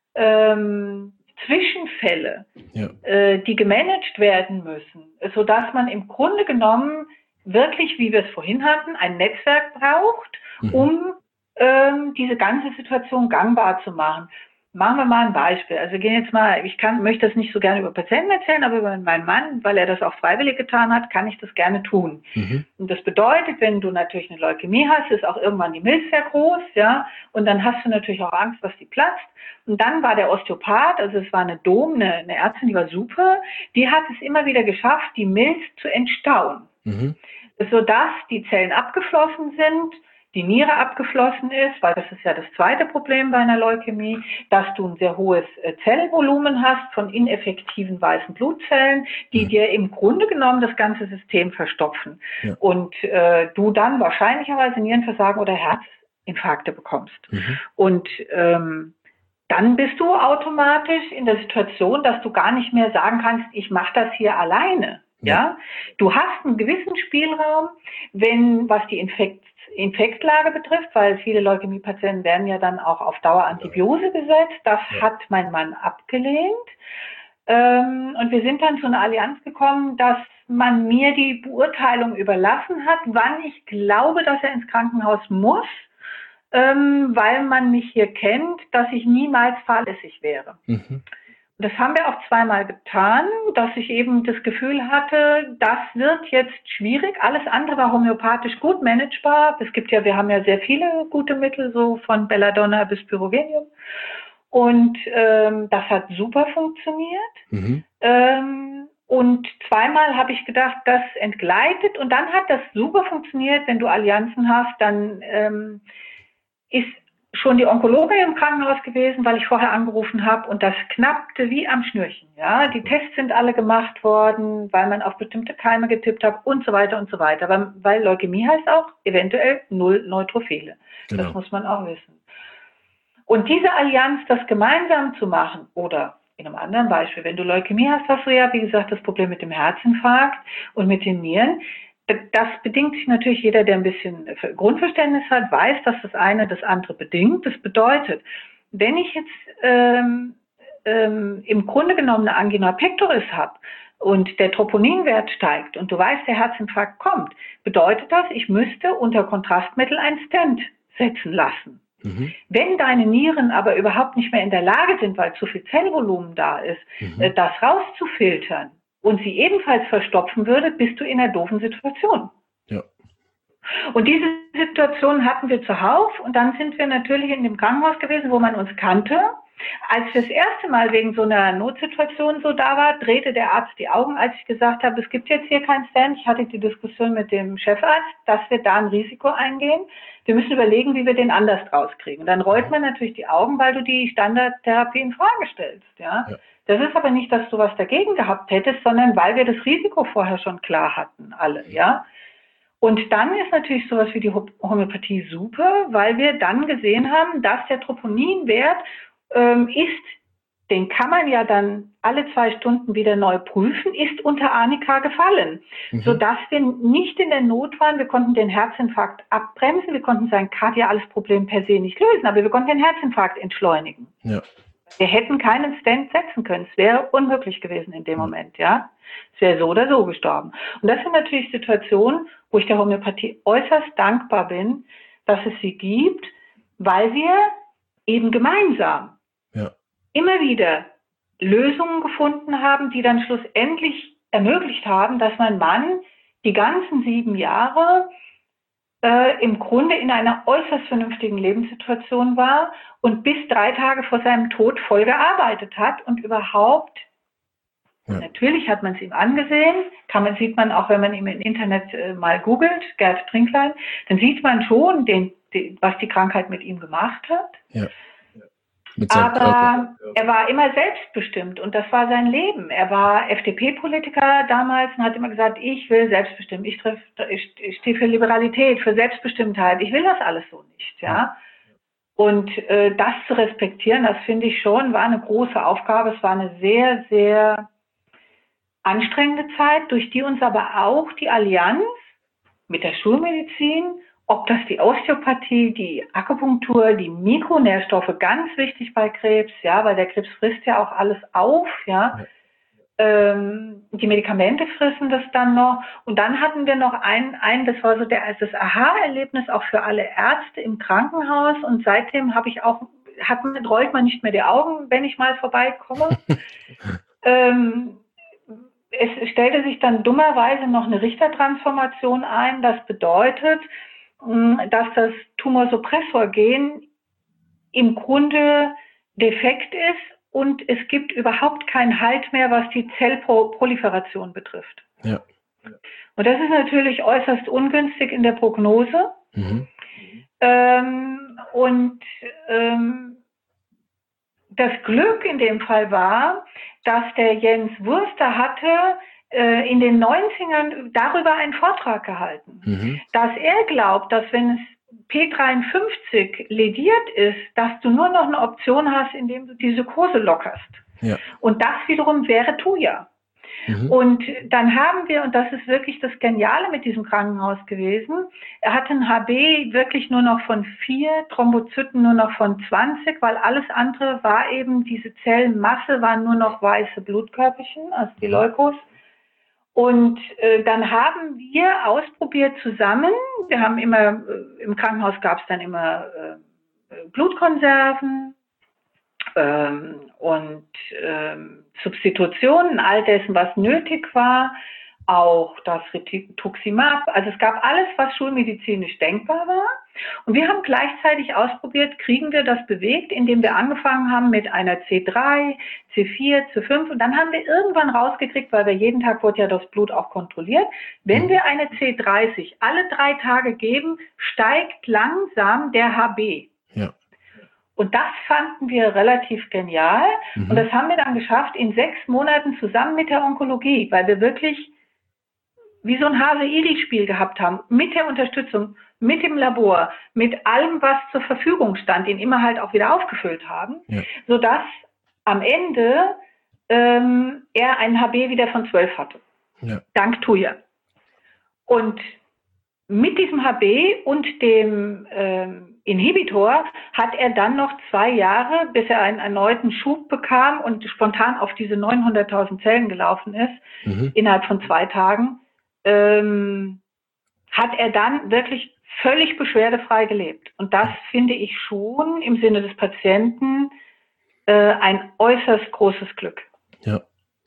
Zwischenfälle, die gemanagt werden müssen, sodass man im Grunde genommen wirklich, wie wir es vorhin hatten, ein Netzwerk braucht, um diese ganze Situation gangbar zu machen. Machen wir mal ein Beispiel. Also wir gehen jetzt mal, möchte das nicht so gerne über Patienten erzählen, aber über meinen Mann, weil er das auch freiwillig getan hat, kann ich das gerne tun. Mhm. Und das bedeutet, wenn du natürlich eine Leukämie hast, ist auch irgendwann die Milz sehr groß, ja, und dann hast du natürlich auch Angst, dass die platzt. Und dann war der Osteopath, also es war eine Ärztin, die war super, die hat es immer wieder geschafft, die Milz zu entstauen. Mhm. Sodass die Zellen abgeflossen sind, die Niere abgeflossen ist, weil das ist ja das zweite Problem bei einer Leukämie, dass du ein sehr hohes Zellvolumen hast von ineffektiven weißen Blutzellen, die dir im Grunde genommen das ganze System verstopfen. Ja. Und du dann wahrscheinlicherweise Nierenversagen oder Herzinfarkte bekommst. Mhm. Und dann bist du automatisch in der Situation, dass du gar nicht mehr sagen kannst, ich mache das hier alleine. Ja, du hast einen gewissen Spielraum, was die Infektlage betrifft, weil viele Leukämiepatienten werden ja dann auch auf Dauer Antibiose gesetzt. Das hat mein Mann abgelehnt. Und wir sind dann zu einer Allianz gekommen, dass man mir die Beurteilung überlassen hat, wann ich glaube, dass er ins Krankenhaus muss, weil man mich hier kennt, dass ich niemals fahrlässig wäre. Mhm. das haben wir auch zweimal getan, dass ich eben das Gefühl hatte, das wird jetzt schwierig. Alles andere war homöopathisch gut managebar. Wir haben ja sehr viele gute Mittel, so von Belladonna bis Pyrogenium. Und das hat super funktioniert. Mhm. Und zweimal habe ich gedacht, das entgleitet. Und dann hat das super funktioniert. Wenn du Allianzen hast, dann ist schon die Onkologin im Krankenhaus gewesen, weil ich vorher angerufen habe, und das knappte wie am Schnürchen. Ja, die Tests sind alle gemacht worden, weil man auf bestimmte Keime getippt hat und so weiter und so weiter. Weil Leukämie heißt auch eventuell 0 Neutrophile. Genau. Das muss man auch wissen. Und diese Allianz, das gemeinsam zu machen, oder in einem anderen Beispiel, wenn du Leukämie hast, hast du ja, wie gesagt, das Problem mit dem Herzinfarkt und mit den Nieren. Das bedingt sich natürlich, jeder, der ein bisschen Grundverständnis hat, weiß, dass das eine das andere bedingt. Das bedeutet, wenn ich jetzt im Grunde genommen eine Angina pectoris habe und der Troponinwert steigt und du weißt, der Herzinfarkt kommt, bedeutet das, ich müsste unter Kontrastmittel ein Stent setzen lassen. Mhm. Wenn deine Nieren aber überhaupt nicht mehr in der Lage sind, weil zu viel Zellvolumen da ist, das rauszufiltern, und sie ebenfalls verstopfen würde, bist du in einer doofen Situation. Ja. Und diese Situation hatten wir zuhauf, und dann sind wir natürlich in dem Krankenhaus gewesen, wo man uns kannte. Als wir das erste Mal wegen so einer Notsituation so da war, drehte der Arzt die Augen, als ich gesagt habe, es gibt jetzt hier keinen Stent. Ich hatte die Diskussion mit dem Chefarzt, dass wir da ein Risiko eingehen. Wir müssen überlegen, wie wir den anders rauskriegen. Und dann rollt man natürlich die Augen, weil du die Standardtherapie in Frage stellst. Ja? Das ist aber nicht, dass du was dagegen gehabt hättest, sondern weil wir das Risiko vorher schon klar hatten, alle. Ja. Und dann ist natürlich sowas wie die Homöopathie super, weil wir dann gesehen haben, dass der Troponinwert den kann man ja dann alle 2 Stunden wieder neu prüfen, ist unter Arnika gefallen, sodass wir nicht in der Not waren. Wir konnten den Herzinfarkt abbremsen, wir konnten sein kardiales Problem per se nicht lösen, aber wir konnten den Herzinfarkt entschleunigen. Ja. Wir hätten keinen Stent setzen können. Es wäre unmöglich gewesen in dem Moment, ja. Es wäre so oder so gestorben. Und das sind natürlich Situationen, wo ich der Homöopathie äußerst dankbar bin, dass es sie gibt, weil wir eben gemeinsam immer wieder Lösungen gefunden haben, die dann schlussendlich ermöglicht haben, dass mein Mann die ganzen 7 Jahre im Grunde in einer äußerst vernünftigen Lebenssituation war und bis 3 Tage vor seinem Tod voll gearbeitet hat und überhaupt, natürlich hat man es ihm angesehen, sieht man auch, wenn man ihm im Internet mal googelt, Gerd Trinklein, dann sieht man schon, was die Krankheit mit ihm gemacht hat. Ja. Aber er war immer selbstbestimmt und das war sein Leben. Er war FDP-Politiker damals und hat immer gesagt, ich will selbstbestimmt, ich stehe für Liberalität, für Selbstbestimmtheit, ich will das alles so nicht. Ja? Und das zu respektieren, das finde ich schon, war eine große Aufgabe. Es war eine sehr, sehr anstrengende Zeit, durch die uns aber auch die Allianz mit der Schulmedizin, ob das die Osteopathie, die Akupunktur, die Mikronährstoffe, ganz wichtig bei Krebs, ja, weil der Krebs frisst ja auch alles auf, ja. Die Medikamente frissen das dann noch. Und dann hatten wir noch das war so das Aha-Erlebnis auch für alle Ärzte im Krankenhaus. Und seitdem rollt man nicht mehr die Augen, wenn ich mal vorbeikomme. Es stellte sich dann dummerweise noch eine Richtertransformation ein. Das bedeutet, dass das Tumorsuppressorgen im Grunde defekt ist und es gibt überhaupt keinen Halt mehr, was die Zellproliferation betrifft. Ja. Und das ist natürlich äußerst ungünstig in der Prognose. Das Glück in dem Fall war, dass der Jens Wurster hatte in den 90ern darüber einen Vortrag gehalten, dass er glaubt, dass wenn es P53 lediert ist, dass du nur noch eine Option hast, indem du die Glukose lockerst. Ja. Und das wiederum wäre Thuja. Und dann haben wir, und das ist wirklich das Geniale mit diesem Krankenhaus gewesen, er hatte ein HB wirklich nur noch von 4, Thrombozyten nur noch von 20, weil alles andere war eben, diese Zellmasse waren nur noch weiße Blutkörperchen, also die Leukos. Und dann haben wir ausprobiert zusammen, wir haben immer, im Krankenhaus gab es dann immer Blutkonserven und Substitutionen, all dessen, was nötig war, auch das Rituximab. Also es gab alles, was schulmedizinisch denkbar war. Und wir haben gleichzeitig ausprobiert, kriegen wir das bewegt, indem wir angefangen haben mit einer C3, C4, C5. Und dann haben wir irgendwann rausgekriegt, weil wir jeden Tag wurde ja das Blut auch kontrolliert, wenn wir eine C30 alle 3 Tage geben, steigt langsam der HB. Ja. Und das fanden wir relativ genial. Und das haben wir dann geschafft in 6 Monaten zusammen mit der Onkologie, weil wir wirklich wie so ein Hase-Igel-Spiel gehabt haben, mit der Unterstützung, mit dem Labor, mit allem, was zur Verfügung stand, den immer halt auch wieder aufgefüllt haben, sodass am Ende er einen HB wieder von 12 hatte. Ja. Dank Tuya. Und mit diesem HB und dem Inhibitor hat er dann noch 2 Jahre, bis er einen erneuten Schub bekam und spontan auf diese 900.000 Zellen gelaufen ist, innerhalb von 2 Tagen, hat er dann wirklich völlig beschwerdefrei gelebt. Und das finde ich schon im Sinne des Patienten ein äußerst großes Glück. Ja.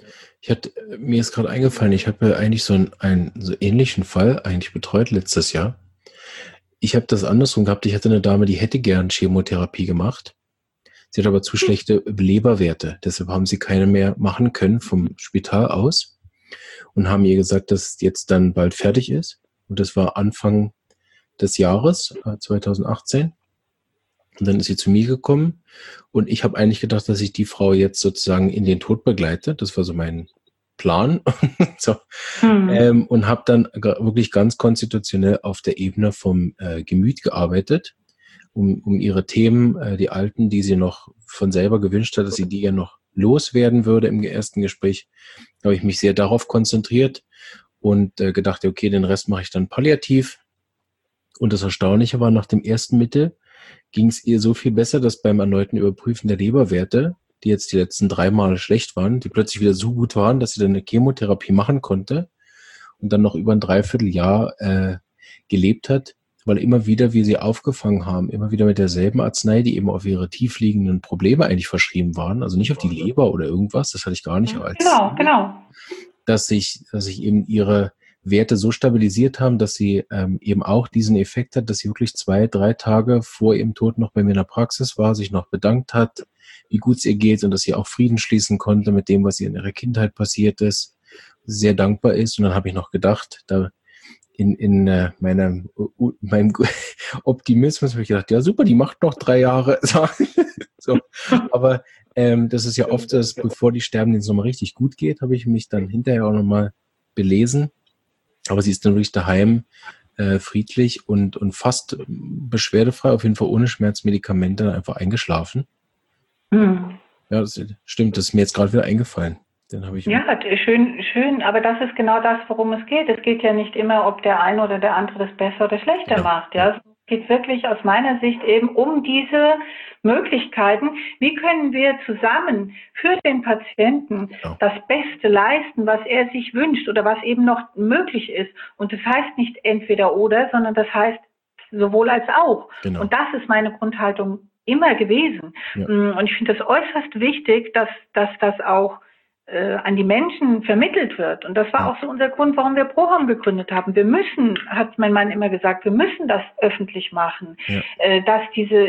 Mir ist gerade eingefallen, ich habe eigentlich so einen so ähnlichen Fall eigentlich betreut letztes Jahr. Ich habe das andersrum gehabt. Ich hatte eine Dame, die hätte gern Chemotherapie gemacht. Sie hat aber zu schlechte Leberwerte. Deshalb haben sie keine mehr machen können vom Spital aus und haben ihr gesagt, dass es jetzt dann bald fertig ist. Und das war Anfang des Jahres, 2018. Und dann ist sie zu mir gekommen und ich habe eigentlich gedacht, dass ich die Frau jetzt sozusagen in den Tod begleite. Das war so mein Plan. So. Und habe dann wirklich ganz konstitutionell auf der Ebene vom Gemüt gearbeitet, um ihre Themen, die alten, die sie noch von selber gewünscht hat, dass sie die ja noch loswerden würde im ersten Gespräch. Da habe ich mich sehr darauf konzentriert und gedacht, okay, den Rest mache ich dann palliativ. Und das Erstaunliche war, nach dem ersten Mittel ging es ihr so viel besser, dass beim erneuten Überprüfen der Leberwerte, die jetzt die letzten 3 Mal schlecht waren, die plötzlich wieder so gut waren, dass sie dann eine Chemotherapie machen konnte und dann noch über ein Dreivierteljahr gelebt hat, weil immer wieder wir sie aufgefangen haben, immer wieder mit derselben Arznei, die eben auf ihre tiefliegenden Probleme eigentlich verschrieben waren, also nicht auf die Leber oder irgendwas, das hatte ich gar nicht als Genau. Dass sich eben ihre Werte so stabilisiert haben, dass sie eben auch diesen Effekt hat, dass sie wirklich 2, 3 Tage vor ihrem Tod noch bei mir in der Praxis war, sich noch bedankt hat, wie gut es ihr geht und dass sie auch Frieden schließen konnte mit dem, was ihr in ihrer Kindheit passiert ist, sehr dankbar ist. Und dann habe ich noch gedacht, da in meinem Optimismus habe ich gedacht, ja super, die macht noch 3 Jahre. So. Aber das ist ja oft, dass bevor die sterben, denen es nochmal richtig gut geht, habe ich mich dann hinterher auch nochmal belesen. Aber sie ist dann wirklich daheim friedlich und fast beschwerdefrei, auf jeden Fall ohne Schmerzmedikamente, dann einfach eingeschlafen. Ja, das stimmt, das ist mir jetzt gerade wieder eingefallen. Den habe ich ja, schön, aber das ist genau das, worum es geht. Es geht ja nicht immer, ob der eine oder der andere das besser oder schlechter macht. Ja, es geht wirklich aus meiner Sicht eben um diese Möglichkeiten. Wie können wir zusammen für den Patienten das Beste leisten, was er sich wünscht oder was eben noch möglich ist? Und das heißt nicht entweder oder, sondern das heißt sowohl als auch. Genau. Und das ist meine Grundhaltung immer gewesen. Ja. Und ich finde das äußerst wichtig, dass das auch an die Menschen vermittelt wird. Und das war auch so unser Grund, warum wir ProHome gegründet haben. Wir müssen, hat mein Mann immer gesagt, wir müssen das öffentlich machen, dass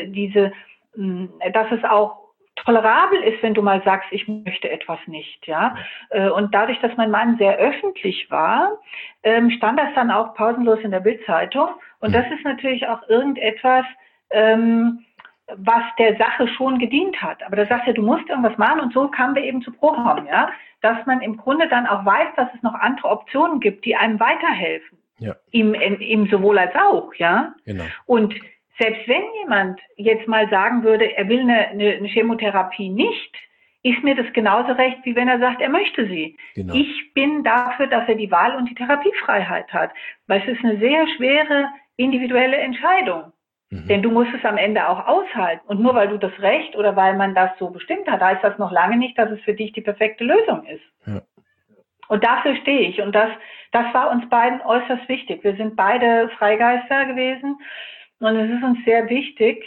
dass es auch tolerabel ist, wenn du mal sagst, ich möchte etwas nicht, ja. Und dadurch, dass mein Mann sehr öffentlich war, stand das dann auch pausenlos in der Bild-Zeitung. Und das ist natürlich auch irgendetwas, was der Sache schon gedient hat. Aber da sagt er, du musst irgendwas machen, und so kamen wir eben zu ProHome, ja, dass man im Grunde dann auch weiß, dass es noch andere Optionen gibt, die einem weiterhelfen. Ja. Ihm sowohl als auch, ja. Genau. Und selbst wenn jemand jetzt mal sagen würde, er will eine Chemotherapie nicht, ist mir das genauso recht, wie wenn er sagt, er möchte sie. Genau. Ich bin dafür, dass er die Wahl und die Therapiefreiheit hat, weil es ist eine sehr schwere individuelle Entscheidung. Denn du musst es am Ende auch aushalten. Und nur weil du das Recht oder weil man das so bestimmt hat, heißt das noch lange nicht, dass es für dich die perfekte Lösung ist. Ja. Und dafür stehe ich. Und das war uns beiden äußerst wichtig. Wir sind beide Freigeister gewesen. Und es ist uns sehr wichtig,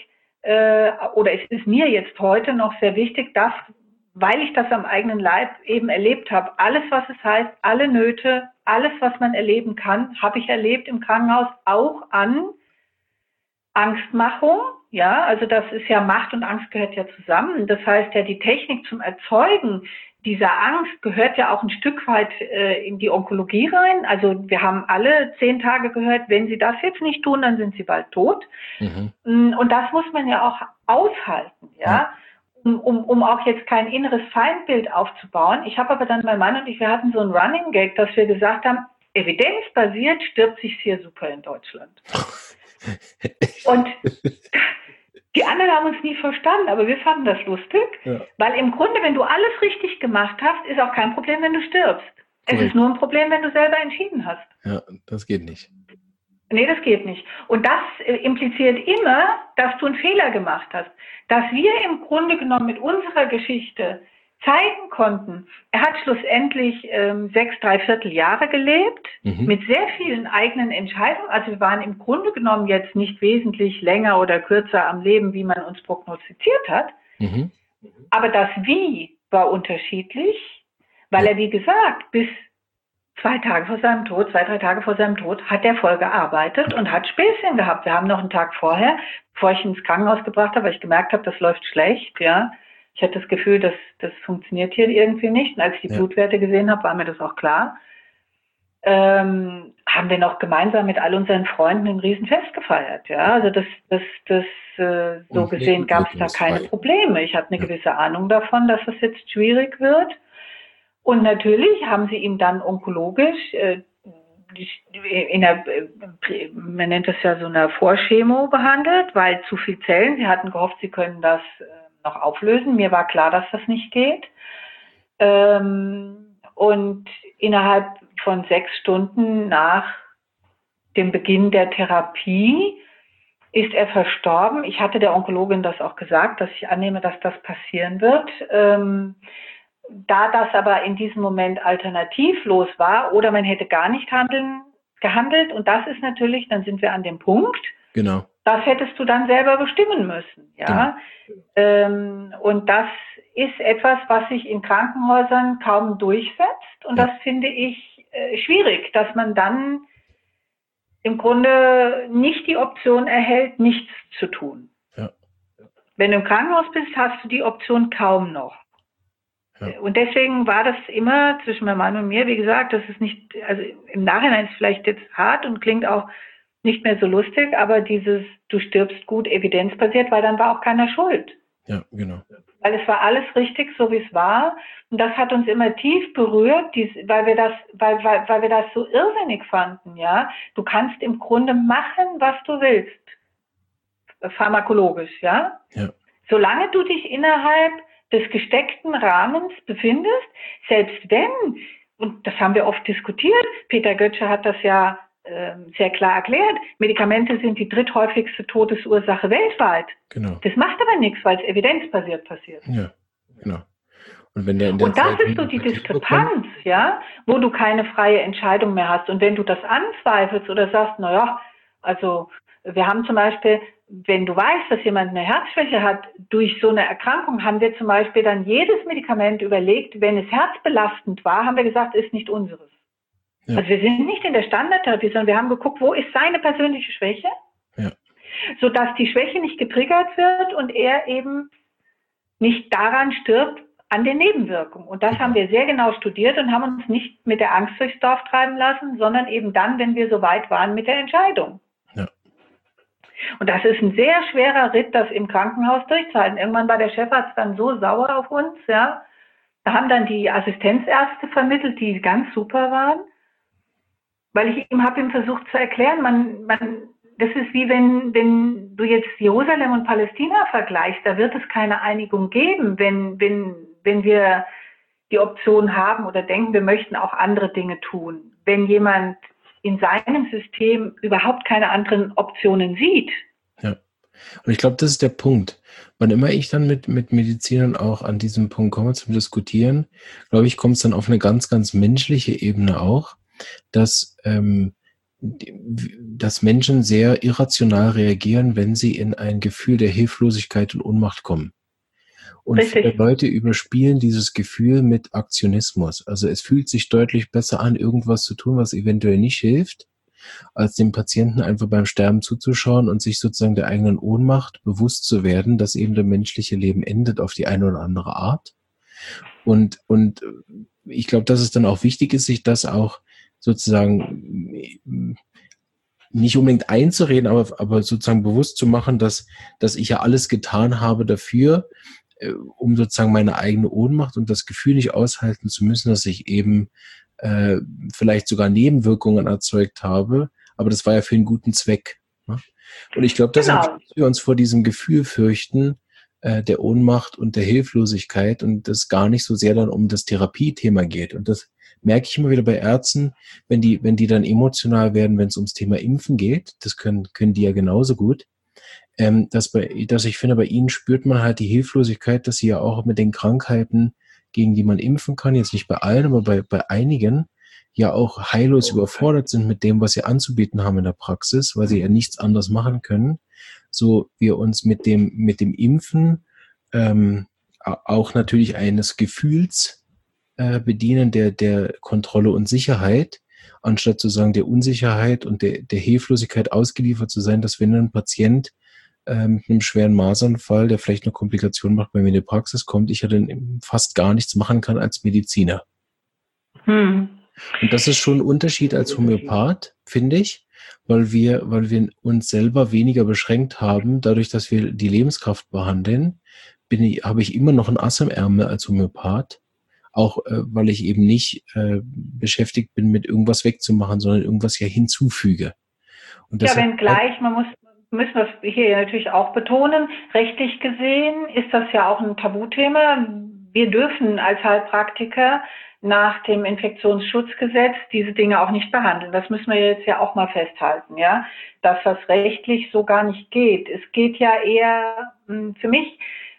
oder es ist mir jetzt heute noch sehr wichtig, dass, weil ich das am eigenen Leib eben erlebt habe, alles, was es heißt, alle Nöte, alles, was man erleben kann, habe ich erlebt im Krankenhaus, auch an Angstmachung. Ja, also das ist ja, Macht und Angst gehört ja zusammen. Das heißt ja, die Technik zum Erzeugen dieser Angst gehört ja auch ein Stück weit in die Onkologie rein. Also wir haben alle 10 Tage gehört, wenn Sie das jetzt nicht tun, dann sind Sie bald tot. Und das muss man ja auch aushalten, ja. Um auch jetzt kein inneres Feindbild aufzubauen. Ich habe aber dann, mein Mann und ich, wir hatten so ein Running Gag, dass wir gesagt haben, evidenzbasiert stirbt sich hier super in Deutschland. Und die anderen haben uns nie verstanden, aber wir fanden das lustig, weil im Grunde, wenn du alles richtig gemacht hast, ist auch kein Problem, wenn du stirbst. Es ist nur ein Problem, wenn du selber entschieden hast. Ja, das geht nicht. Nee, das geht nicht. Und das impliziert immer, dass du einen Fehler gemacht hast. Dass wir im Grunde genommen mit unserer Geschichte zeigen konnten, er hat schlussendlich 6 Dreivierteljahre gelebt, mit sehr vielen eigenen Entscheidungen. Also wir waren im Grunde genommen jetzt nicht wesentlich länger oder kürzer am Leben, wie man uns prognostiziert hat. Aber das Wie war unterschiedlich, weil er, wie gesagt, bis 2 Tage vor seinem Tod, 2, 3 Tage vor seinem Tod, hat er voll gearbeitet und hat Späßchen gehabt. Wir haben noch einen Tag vorher, bevor ich ihn ins Krankenhaus gebracht habe, weil ich gemerkt habe, das läuft schlecht, ja. Ich hatte das Gefühl, das funktioniert hier irgendwie nicht. Und als ich die Blutwerte gesehen habe, war mir das auch klar. Haben wir noch gemeinsam mit all unseren Freunden ein Riesenfest gefeiert, ja. Also so gesehen gab es da keine Probleme. Ich hatte eine gewisse Ahnung davon, dass das jetzt schwierig wird. Und natürlich haben sie ihn dann onkologisch man nennt das ja so eine Vorchemo behandelt, weil zu viel Zellen. Sie hatten gehofft, sie können das noch auflösen. Mir war klar, dass das nicht geht. Und innerhalb von 6 Stunden nach dem Beginn der Therapie ist er verstorben. Ich hatte der Onkologin das auch gesagt, dass ich annehme, dass das passieren wird. Da das aber in diesem Moment alternativlos war oder man hätte gar nicht gehandelt, und das ist natürlich, dann sind wir an dem Punkt, genau. Das hättest du dann selber bestimmen müssen, ja. Genau. Und das ist etwas, was sich in Krankenhäusern kaum durchsetzt, und das finde ich schwierig, dass man dann im Grunde nicht die Option erhält, nichts zu tun. Ja. Wenn du im Krankenhaus bist, hast du die Option kaum noch. Ja. Und deswegen war das immer zwischen meinem Mann und mir, wie gesagt, das ist nicht, also im Nachhinein ist vielleicht jetzt hart und klingt auch nicht mehr so lustig, aber dieses, du stirbst gut, evidenzbasiert, weil dann war auch keiner schuld. Ja, genau. Weil es war alles richtig, so wie es war. Und das hat uns immer tief berührt, weil wir das so irrsinnig fanden, ja. Du kannst im Grunde machen, was du willst. Pharmakologisch, ja. Ja. Solange du dich innerhalb des gesteckten Rahmens befindest, selbst wenn, und das haben wir oft diskutiert, Peter Götzsche hat das ja sehr klar erklärt, Medikamente sind die dritthäufigste Todesursache weltweit. Genau. Das macht aber nichts, weil es evidenzbasiert passiert. Ja, genau. Und das ist so die Diskrepanz, ja, wo du keine freie Entscheidung mehr hast. Und wenn du das anzweifelst oder sagst, naja, also wir haben zum Beispiel, wenn du weißt, dass jemand eine Herzschwäche hat, durch so eine Erkrankung, haben wir zum Beispiel dann jedes Medikament überlegt, wenn es herzbelastend war, haben wir gesagt, ist nicht unseres. Ja. Also wir sind nicht in der Standardtherapie, sondern wir haben geguckt, wo ist seine persönliche Schwäche, sodass die Schwäche nicht getriggert wird und er eben nicht daran stirbt, an den Nebenwirkungen. Und das haben wir sehr genau studiert und haben uns nicht mit der Angst durchs Dorf treiben lassen, sondern eben dann, wenn wir so weit waren mit der Entscheidung. Ja. Und das ist ein sehr schwerer Ritt, das im Krankenhaus durchzuhalten. Irgendwann war der Chefarzt dann so sauer auf uns, ja. Da haben dann die Assistenzärzte vermittelt, die ganz super waren. Weil ich habe ihm versucht zu erklären, das ist wie wenn du jetzt Jerusalem und Palästina vergleichst, da wird es keine Einigung geben, wenn wir die Option haben oder denken, wir möchten auch andere Dinge tun. Wenn jemand in seinem System überhaupt keine anderen Optionen sieht. Ja. Und ich glaube, das ist der Punkt. Wann immer ich dann mit Medizinern auch an diesem Punkt komme zum Diskutieren, glaube ich, kommt es dann auf eine ganz, ganz menschliche Ebene auch, dass dass Menschen sehr irrational reagieren, wenn sie in ein Gefühl der Hilflosigkeit und Ohnmacht kommen. Und viele Richtig. Leute überspielen dieses Gefühl mit Aktionismus. Also es fühlt sich deutlich besser an, irgendwas zu tun, was eventuell nicht hilft, als dem Patienten einfach beim Sterben zuzuschauen und sich sozusagen der eigenen Ohnmacht bewusst zu werden, dass eben das menschliche Leben endet auf die eine oder andere Art. Und ich glaube, dass es dann auch wichtig ist, sich das auch sozusagen nicht unbedingt einzureden, aber sozusagen bewusst zu machen, dass ich ja alles getan habe dafür, um sozusagen meine eigene Ohnmacht und das Gefühl nicht aushalten zu müssen, dass ich eben vielleicht sogar Nebenwirkungen erzeugt habe, aber das war ja für einen guten Zweck. Ne? Und ich glaube, dass Genau. wir uns vor diesem Gefühl fürchten, der Ohnmacht und der Hilflosigkeit und das gar nicht so sehr dann um das Therapiethema geht. Und das merke ich immer wieder bei Ärzten, wenn die dann emotional werden, wenn es ums Thema Impfen geht, das können die ja genauso gut, dass ich finde, bei ihnen spürt man halt die Hilflosigkeit, dass sie ja auch mit den Krankheiten, gegen die man impfen kann, jetzt nicht bei allen, aber bei einigen, ja auch heillos überfordert sind mit dem, was sie anzubieten haben in der Praxis, weil sie ja nichts anderes machen können. So wir uns mit dem Impfen auch natürlich eines Gefühls bedienen der Kontrolle und Sicherheit, anstatt zu sagen der Unsicherheit und der Hilflosigkeit ausgeliefert zu sein, dass wenn ein Patient mit einem schweren Masernfall, der vielleicht eine Komplikation macht, bei mir in die Praxis kommt, ich ja dann fast gar nichts machen kann als Mediziner. Und das ist schon ein Unterschied als Homöopath, finde ich, weil wir uns selber weniger beschränkt haben, dadurch, dass wir die Lebenskraft behandeln, habe ich immer noch ein Ass im Ärmel als Homöopath, auch weil ich eben nicht beschäftigt bin, mit irgendwas wegzumachen, sondern irgendwas ja hinzufüge. Und ja, wenngleich, müssen wir es hier natürlich auch betonen, rechtlich gesehen ist das ja auch ein Tabuthema. Wir dürfen als Heilpraktiker nach dem Infektionsschutzgesetz diese Dinge auch nicht behandeln. Das müssen wir jetzt ja auch mal festhalten, ja, dass das rechtlich so gar nicht geht. Es geht ja eher für mich,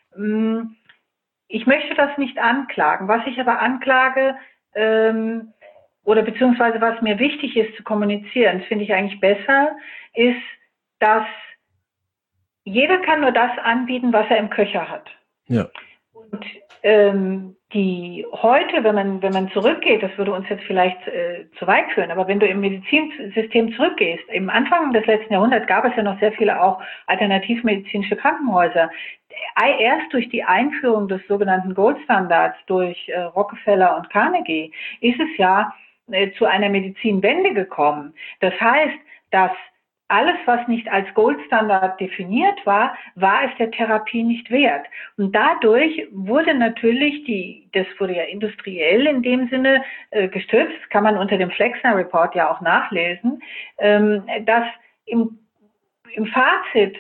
ich möchte das nicht anklagen. Was ich aber anklage, oder beziehungsweise was mir wichtig ist zu kommunizieren, das finde ich eigentlich besser, ist, dass jeder kann nur das anbieten, was er im Köcher hat. Ja. Und die heute, wenn man zurückgeht, das würde uns jetzt vielleicht zu weit führen, aber wenn du im Medizinsystem zurückgehst, im Anfang des letzten Jahrhunderts gab es ja noch sehr viele auch alternativmedizinische Krankenhäuser. Erst durch die Einführung des sogenannten Goldstandards durch Rockefeller und Carnegie ist es ja zu einer Medizinwende gekommen. Das heißt, dass alles, was nicht als Goldstandard definiert war, war es der Therapie nicht wert. Und dadurch wurde natürlich das wurde ja industriell in dem Sinne gestützt, das kann man unter dem Flexner Report ja auch nachlesen, dass im Fazit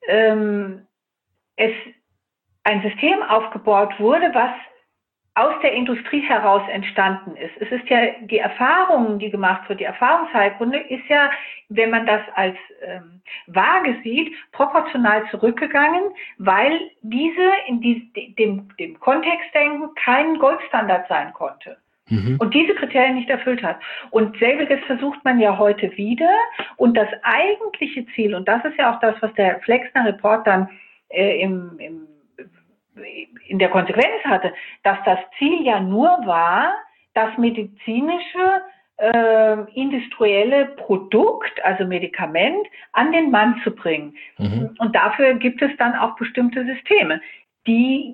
es ein System aufgebaut wurde, was aus der Industrie heraus entstanden ist. Es ist ja die Erfahrung, die gemacht wird, die Erfahrungsheilkunde ist ja, wenn man das als Waage sieht, proportional zurückgegangen, weil diese in dem Kontextdenken kein Goldstandard sein konnte. Und diese Kriterien nicht erfüllt hat. Und selbiges versucht man ja heute wieder. Und das eigentliche Ziel, und das ist ja auch das, was der Flexner Report dann in der Konsequenz hatte, dass das Ziel ja nur war, das medizinische, industrielle Produkt, also Medikament, an den Mann zu bringen. Und dafür gibt es dann auch bestimmte Systeme, die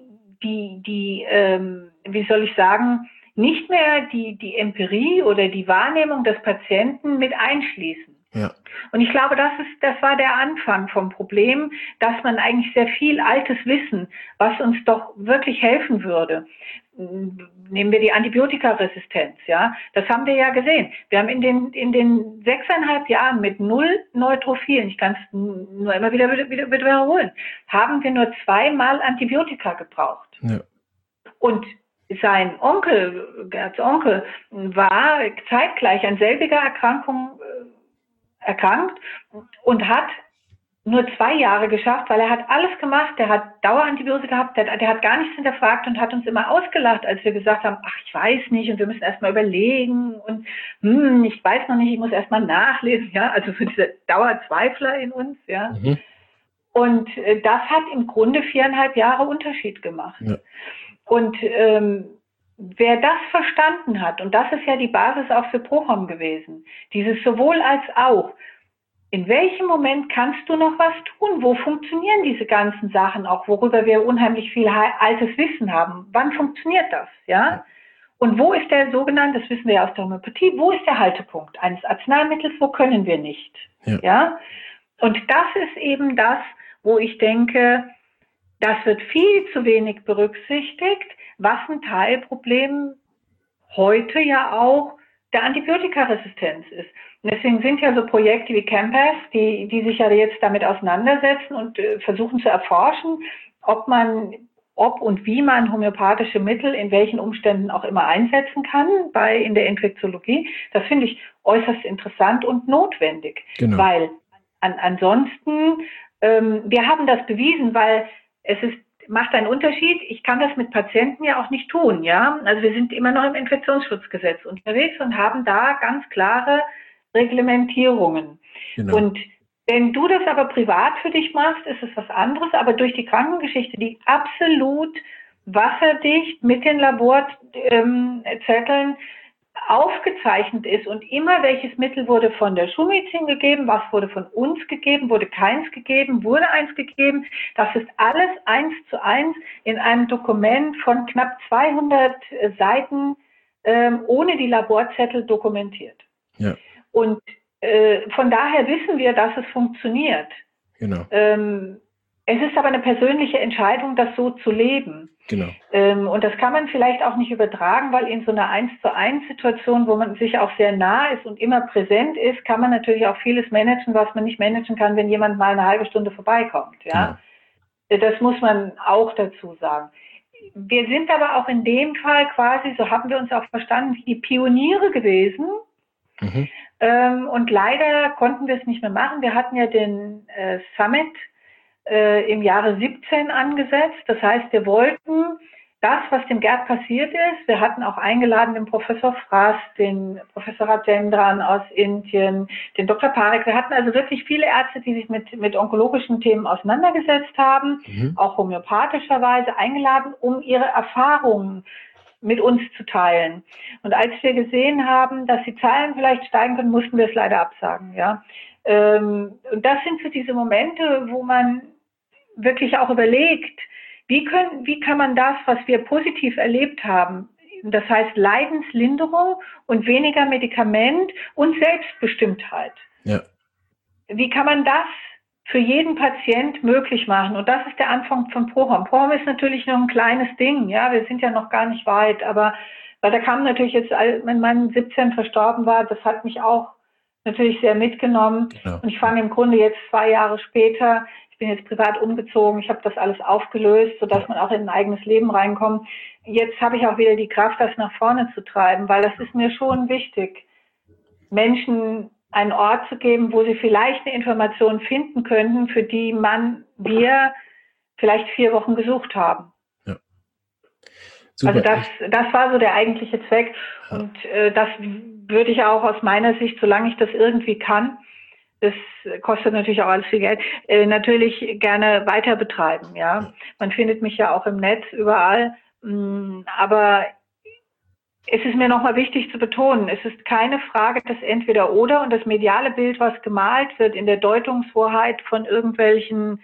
wie soll ich sagen, nicht mehr die Empirie oder die Wahrnehmung des Patienten mit einschließen. Ja. Und ich glaube, das war der Anfang vom Problem, dass man eigentlich sehr viel altes Wissen, was uns doch wirklich helfen würde. Nehmen wir die Antibiotikaresistenz, ja. Das haben wir ja gesehen. Wir haben in den 6,5 Jahren mit 0 Neutrophilen, ich kann es nur immer wieder wiederholen, haben wir nur 2-mal Antibiotika gebraucht. Ja. Und sein Onkel, Gerds Onkel, war zeitgleich an selbiger Erkrankung erkrankt und hat nur 2 Jahre geschafft, weil er hat alles gemacht, der hat Dauerantibiose gehabt, der hat gar nichts hinterfragt und hat uns immer ausgelacht, als wir gesagt haben, ach, ich weiß nicht und wir müssen erstmal überlegen und ich weiß noch nicht, ich muss erstmal nachlesen, ja, also für diese Dauerzweifler in uns, ja. Mhm. Und das hat im Grunde 4,5 Jahre Unterschied gemacht. Ja. Und wer das verstanden hat, und das ist ja die Basis auch für ProHom gewesen, dieses sowohl als auch, in welchem Moment kannst du noch was tun? Wo funktionieren diese ganzen Sachen auch, worüber wir unheimlich viel altes Wissen haben? Wann funktioniert das? Ja? Und wo ist der sogenannte, das wissen wir ja aus der Homöopathie, wo ist der Haltepunkt eines Arzneimittels? Wo können wir nicht? Ja. Ja? Und das ist eben das, wo ich denke, das wird viel zu wenig berücksichtigt, was ein Teilproblem heute ja auch der Antibiotikaresistenz ist. Und deswegen sind ja so Projekte wie Campus, die sich ja jetzt damit auseinandersetzen und versuchen zu erforschen, ob und wie man homöopathische Mittel in welchen Umständen auch immer einsetzen kann in der Infektiologie. Das finde ich äußerst interessant und notwendig, Genau. weil ansonsten, wir haben das bewiesen, weil macht einen Unterschied. Ich kann das mit Patienten ja auch nicht tun, ja. Also wir sind immer noch im Infektionsschutzgesetz unterwegs und haben da ganz klare Reglementierungen. Genau. Und wenn du das aber privat für dich machst, ist es was anderes, aber durch die Krankengeschichte, die absolut wasserdicht mit den Laborzetteln aufgezeichnet ist und immer welches Mittel wurde von der Schulmedizin gegeben, was wurde von uns gegeben, wurde keins gegeben, wurde eins gegeben. Das ist alles 1:1 in einem Dokument von knapp 200 Seiten ohne die Laborzettel dokumentiert. Ja. Und von daher wissen wir, dass es funktioniert. Genau. Es ist aber eine persönliche Entscheidung, das so zu leben. Genau. Und das kann man vielleicht auch nicht übertragen, weil in so einer 1:1 Situation, wo man sich auch sehr nah ist und immer präsent ist, kann man natürlich auch vieles managen, was man nicht managen kann, wenn jemand mal eine halbe Stunde vorbeikommt. Ja? Genau. Das muss man auch dazu sagen. Wir sind aber auch in dem Fall quasi, so haben wir uns auch verstanden, die Pioniere gewesen. Mhm. Und leider konnten wir es nicht mehr machen. Wir hatten ja den Summit im Jahre 17 angesetzt. Das heißt, wir wollten das, was dem Gerd passiert ist, wir hatten auch eingeladen den Professor Frass, den Professor Rajendran aus Indien, den Dr. Parekh. Wir hatten also wirklich viele Ärzte, die sich mit onkologischen Themen auseinandergesetzt haben, auch homöopathischerweise eingeladen, um ihre Erfahrungen mit uns zu teilen. Und als wir gesehen haben, dass die Zahlen vielleicht steigen können, mussten wir es leider absagen. Ja? Und das sind so diese Momente, wo man wirklich auch überlegt, wie kann man das, was wir positiv erlebt haben, das heißt Leidenslinderung und weniger Medikament und Selbstbestimmtheit. Ja. Wie kann man das für jeden Patient möglich machen? Und das ist der Anfang von ProHom. ProHom ist natürlich noch ein kleines Ding, ja, wir sind ja noch gar nicht weit, aber weil da kam natürlich jetzt, wenn mein 17 verstorben war, das hat mich auch natürlich sehr mitgenommen. Genau. Und ich fange im Grunde jetzt 2 Jahre später, ich bin jetzt privat umgezogen, ich habe das alles aufgelöst, sodass man auch in ein eigenes Leben reinkommt. Jetzt habe ich auch wieder die Kraft, das nach vorne zu treiben, weil das ist mir schon wichtig, Menschen einen Ort zu geben, wo sie vielleicht eine Information finden könnten, für die wir vielleicht 4 Wochen gesucht haben. Ja. Super. Also das war so der eigentliche Zweck. Ja. Und das würde ich auch aus meiner Sicht, solange ich das irgendwie kann, das kostet natürlich auch alles viel Geld, natürlich gerne weiter betreiben. Ja, man findet mich ja auch im Netz überall, aber es ist mir nochmal wichtig zu betonen, es ist keine Frage des Entweder-Oder und das mediale Bild, was gemalt wird in der Deutungshoheit von irgendwelchen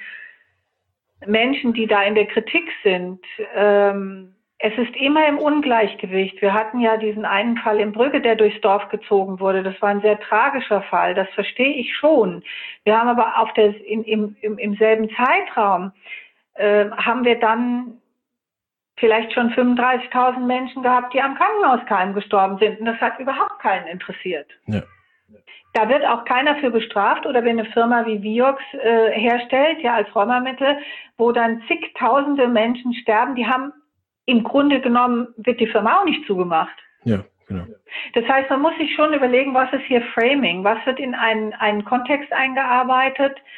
Menschen, die da in der Kritik sind. Es ist immer im Ungleichgewicht. Wir hatten ja diesen einen Fall in Brügge, der durchs Dorf gezogen wurde. Das war ein sehr tragischer Fall. Das verstehe ich schon. Wir haben aber im selben Zeitraum haben wir dann vielleicht schon 35.000 Menschen gehabt, die am Krankenhauskeim gestorben sind. Und das hat überhaupt keinen interessiert. Ja. Da wird auch keiner für bestraft. Oder wenn eine Firma wie Vioxx herstellt, ja als Rheumamittel, wo dann zigtausende Menschen sterben, die haben im Grunde genommen, wird die Firma auch nicht zugemacht. Ja, genau. Das heißt, man muss sich schon überlegen, was ist hier Framing? Was wird in einen Kontext eingearbeitet?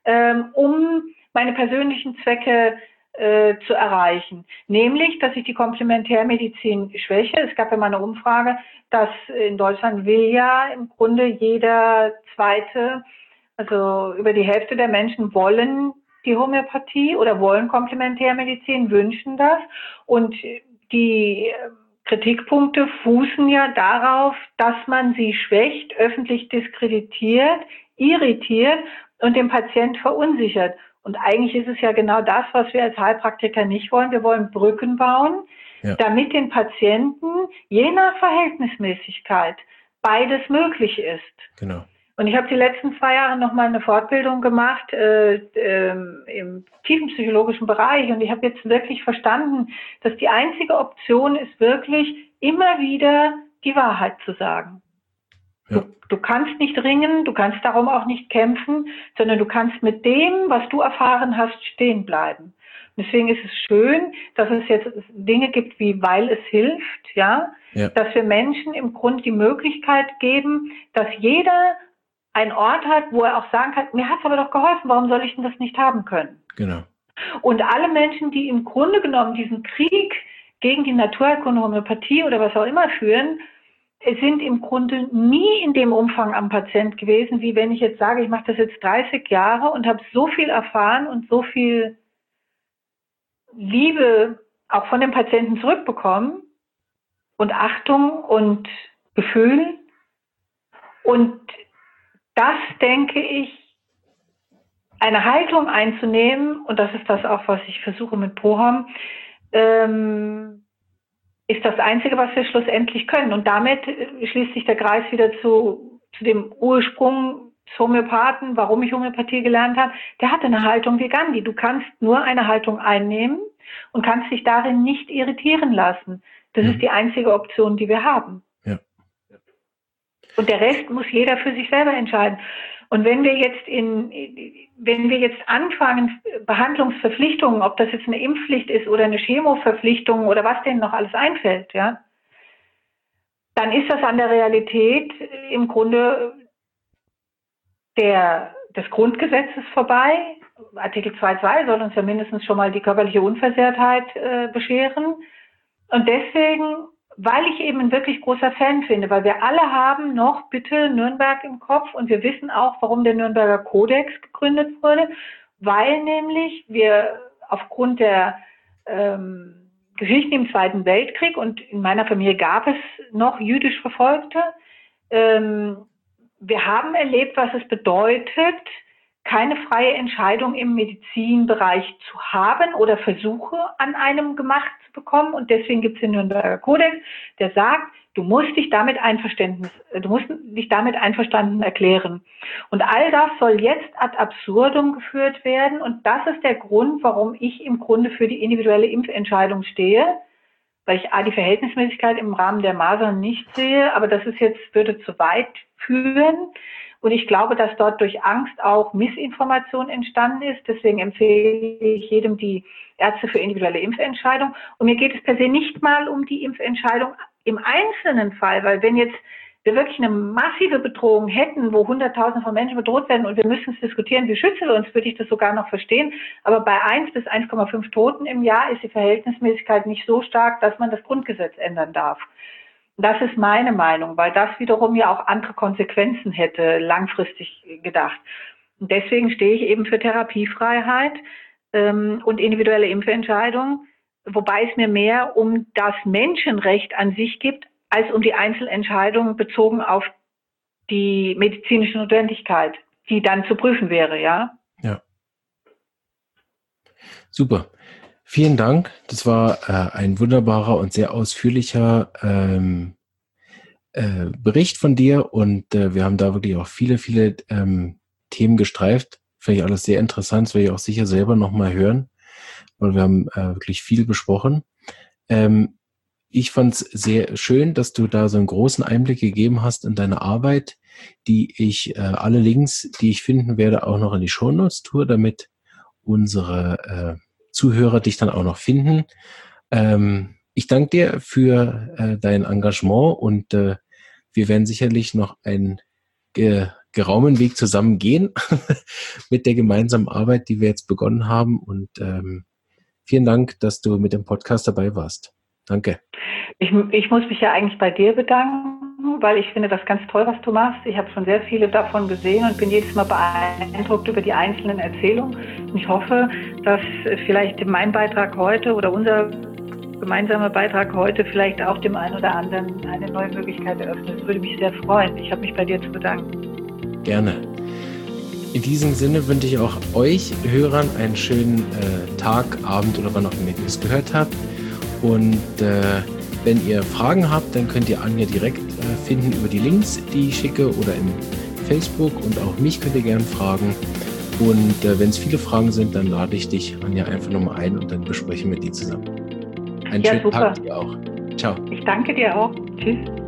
um meine persönlichen Zwecke zu erreichen. Nämlich, dass ich die Komplementärmedizin schwäche. Es gab ja mal eine Umfrage, dass in Deutschland will ja im Grunde jeder Zweite, also über die Hälfte der Menschen wollen die Homöopathie oder wollen Komplementärmedizin, wünschen das. Und die Kritikpunkte fußen ja darauf, dass man sie schwächt, öffentlich diskreditiert, irritiert und den Patient verunsichert. Und eigentlich ist es ja genau das, was wir als Heilpraktiker nicht wollen. Wir wollen Brücken bauen, damit den Patienten je nach Verhältnismäßigkeit beides möglich ist. Genau. Und ich habe die letzten 2 Jahre nochmal eine Fortbildung gemacht im tiefenpsychologischen Bereich. Und ich habe jetzt wirklich verstanden, dass die einzige Option ist, wirklich immer wieder die Wahrheit zu sagen. Ja. Du kannst nicht ringen, du kannst darum auch nicht kämpfen, sondern du kannst mit dem, was du erfahren hast, stehen bleiben. Und deswegen ist es schön, dass es jetzt Dinge gibt wie weil es hilft, ja, dass wir Menschen im Grunde die Möglichkeit geben, dass jeder einen Ort hat, wo er auch sagen kann, mir hat es aber doch geholfen, warum soll ich denn das nicht haben können? Genau. Und alle Menschen, die im Grunde genommen diesen Krieg gegen die Naturheilkunde, Homöopathie oder was auch immer führen, sind im Grunde nie in dem Umfang am Patient gewesen, wie wenn ich jetzt sage, ich mache das jetzt 30 Jahre und habe so viel erfahren und so viel Liebe auch von den Patienten zurückbekommen und Achtung und Gefühl. Und das, denke ich, eine Haltung einzunehmen, und das ist das auch, was ich versuche mit Prohom, ist das Einzige, was wir schlussendlich können. Und damit schließt sich der Kreis wieder zu dem Ursprung des Homöopathen, warum ich Homöopathie gelernt habe. Der hatte eine Haltung wie Gandhi. Du kannst nur eine Haltung einnehmen und kannst dich darin nicht irritieren lassen. Das ist die einzige Option, die wir haben. Ja. Und der Rest muss jeder für sich selber entscheiden. Und wenn wir jetzt anfangen, Behandlungsverpflichtungen, ob das jetzt eine Impfpflicht ist oder eine Chemoverpflichtung oder was denen noch alles einfällt, ja, dann ist das an der Realität im Grunde des Grundgesetzes vorbei. Artikel 2.2 soll uns ja mindestens schon mal die körperliche Unversehrtheit bescheren. Und deswegen, weil ich eben ein wirklich großer Fan finde, weil wir alle haben noch bitte Nürnberg im Kopf und wir wissen auch, warum der Nürnberger Kodex gegründet wurde, weil nämlich wir aufgrund der Geschichten im Zweiten Weltkrieg, und in meiner Familie gab es noch jüdisch Verfolgte, wir haben erlebt, was es bedeutet, keine freie Entscheidung im Medizinbereich zu haben oder Versuche an einem gemacht zu bekommen. Und deswegen gibt es den Nürnberger Kodex, der sagt, du musst dich damit einverstanden erklären. Und all das soll jetzt ad absurdum geführt werden. Und das ist der Grund, warum ich im Grunde für die individuelle Impfentscheidung stehe, weil ich die Verhältnismäßigkeit im Rahmen der Masern nicht sehe. Aber das würde zu weit führen. Und ich glaube, dass dort durch Angst auch Missinformation entstanden ist. Deswegen empfehle ich jedem die Ärzte für individuelle Impfentscheidung. Und mir geht es per se nicht mal um die Impfentscheidung im einzelnen Fall, weil wenn jetzt wir wirklich eine massive Bedrohung hätten, wo Hunderttausende von Menschen bedroht werden und wir müssen es diskutieren, wie schützen wir uns, würde ich das sogar noch verstehen. Aber bei 1 bis 1,5 Toten im Jahr ist die Verhältnismäßigkeit nicht so stark, dass man das Grundgesetz ändern darf. Das ist meine Meinung, weil das wiederum ja auch andere Konsequenzen hätte, langfristig gedacht. Und deswegen stehe ich eben für Therapiefreiheit und individuelle Impfentscheidung, wobei es mir mehr um das Menschenrecht an sich gibt, als um die Einzelentscheidung bezogen auf die medizinische Notwendigkeit, die dann zu prüfen wäre, ja? Ja. Super. Vielen Dank. Das war ein wunderbarer und sehr ausführlicher Bericht von dir und wir haben da wirklich auch viele Themen gestreift. Finde ich alles sehr interessant. Das werde ich auch sicher selber nochmal hören, weil wir haben wirklich viel besprochen. Ich fand es sehr schön, dass du da so einen großen Einblick gegeben hast in deine Arbeit, die ich alle Links, die ich finden werde, auch noch in die Shownotes tue, damit unsere Zuhörer dich dann auch noch finden. Ich danke dir für dein Engagement und wir werden sicherlich noch ein geraumen Weg zusammen gehen mit der gemeinsamen Arbeit, die wir jetzt begonnen haben. Und vielen Dank, dass du mit dem Podcast dabei warst. Danke. Ich muss mich ja eigentlich bei dir bedanken, weil ich finde das ganz toll, was du machst. Ich habe schon sehr viele davon gesehen und bin jedes Mal beeindruckt über die einzelnen Erzählungen. Und ich hoffe, dass vielleicht mein Beitrag heute oder unser gemeinsamer Beitrag heute vielleicht auch dem einen oder anderen eine neue Möglichkeit eröffnet. Das würde mich sehr freuen. Ich habe mich bei dir zu bedanken. Gerne. In diesem Sinne wünsche ich auch euch Hörern einen schönen Tag, Abend oder wann auch immer ihr es gehört habt. Und wenn ihr Fragen habt, dann könnt ihr Anja direkt finden über die Links, die ich schicke, oder im Facebook, und auch mich könnt ihr gerne fragen. Und wenn es viele Fragen sind, dann lade ich dich, Anja, einfach nochmal ein und dann besprechen wir die zusammen. Einen schönen super. Tag dir auch. Ciao. Ich danke dir auch. Tschüss.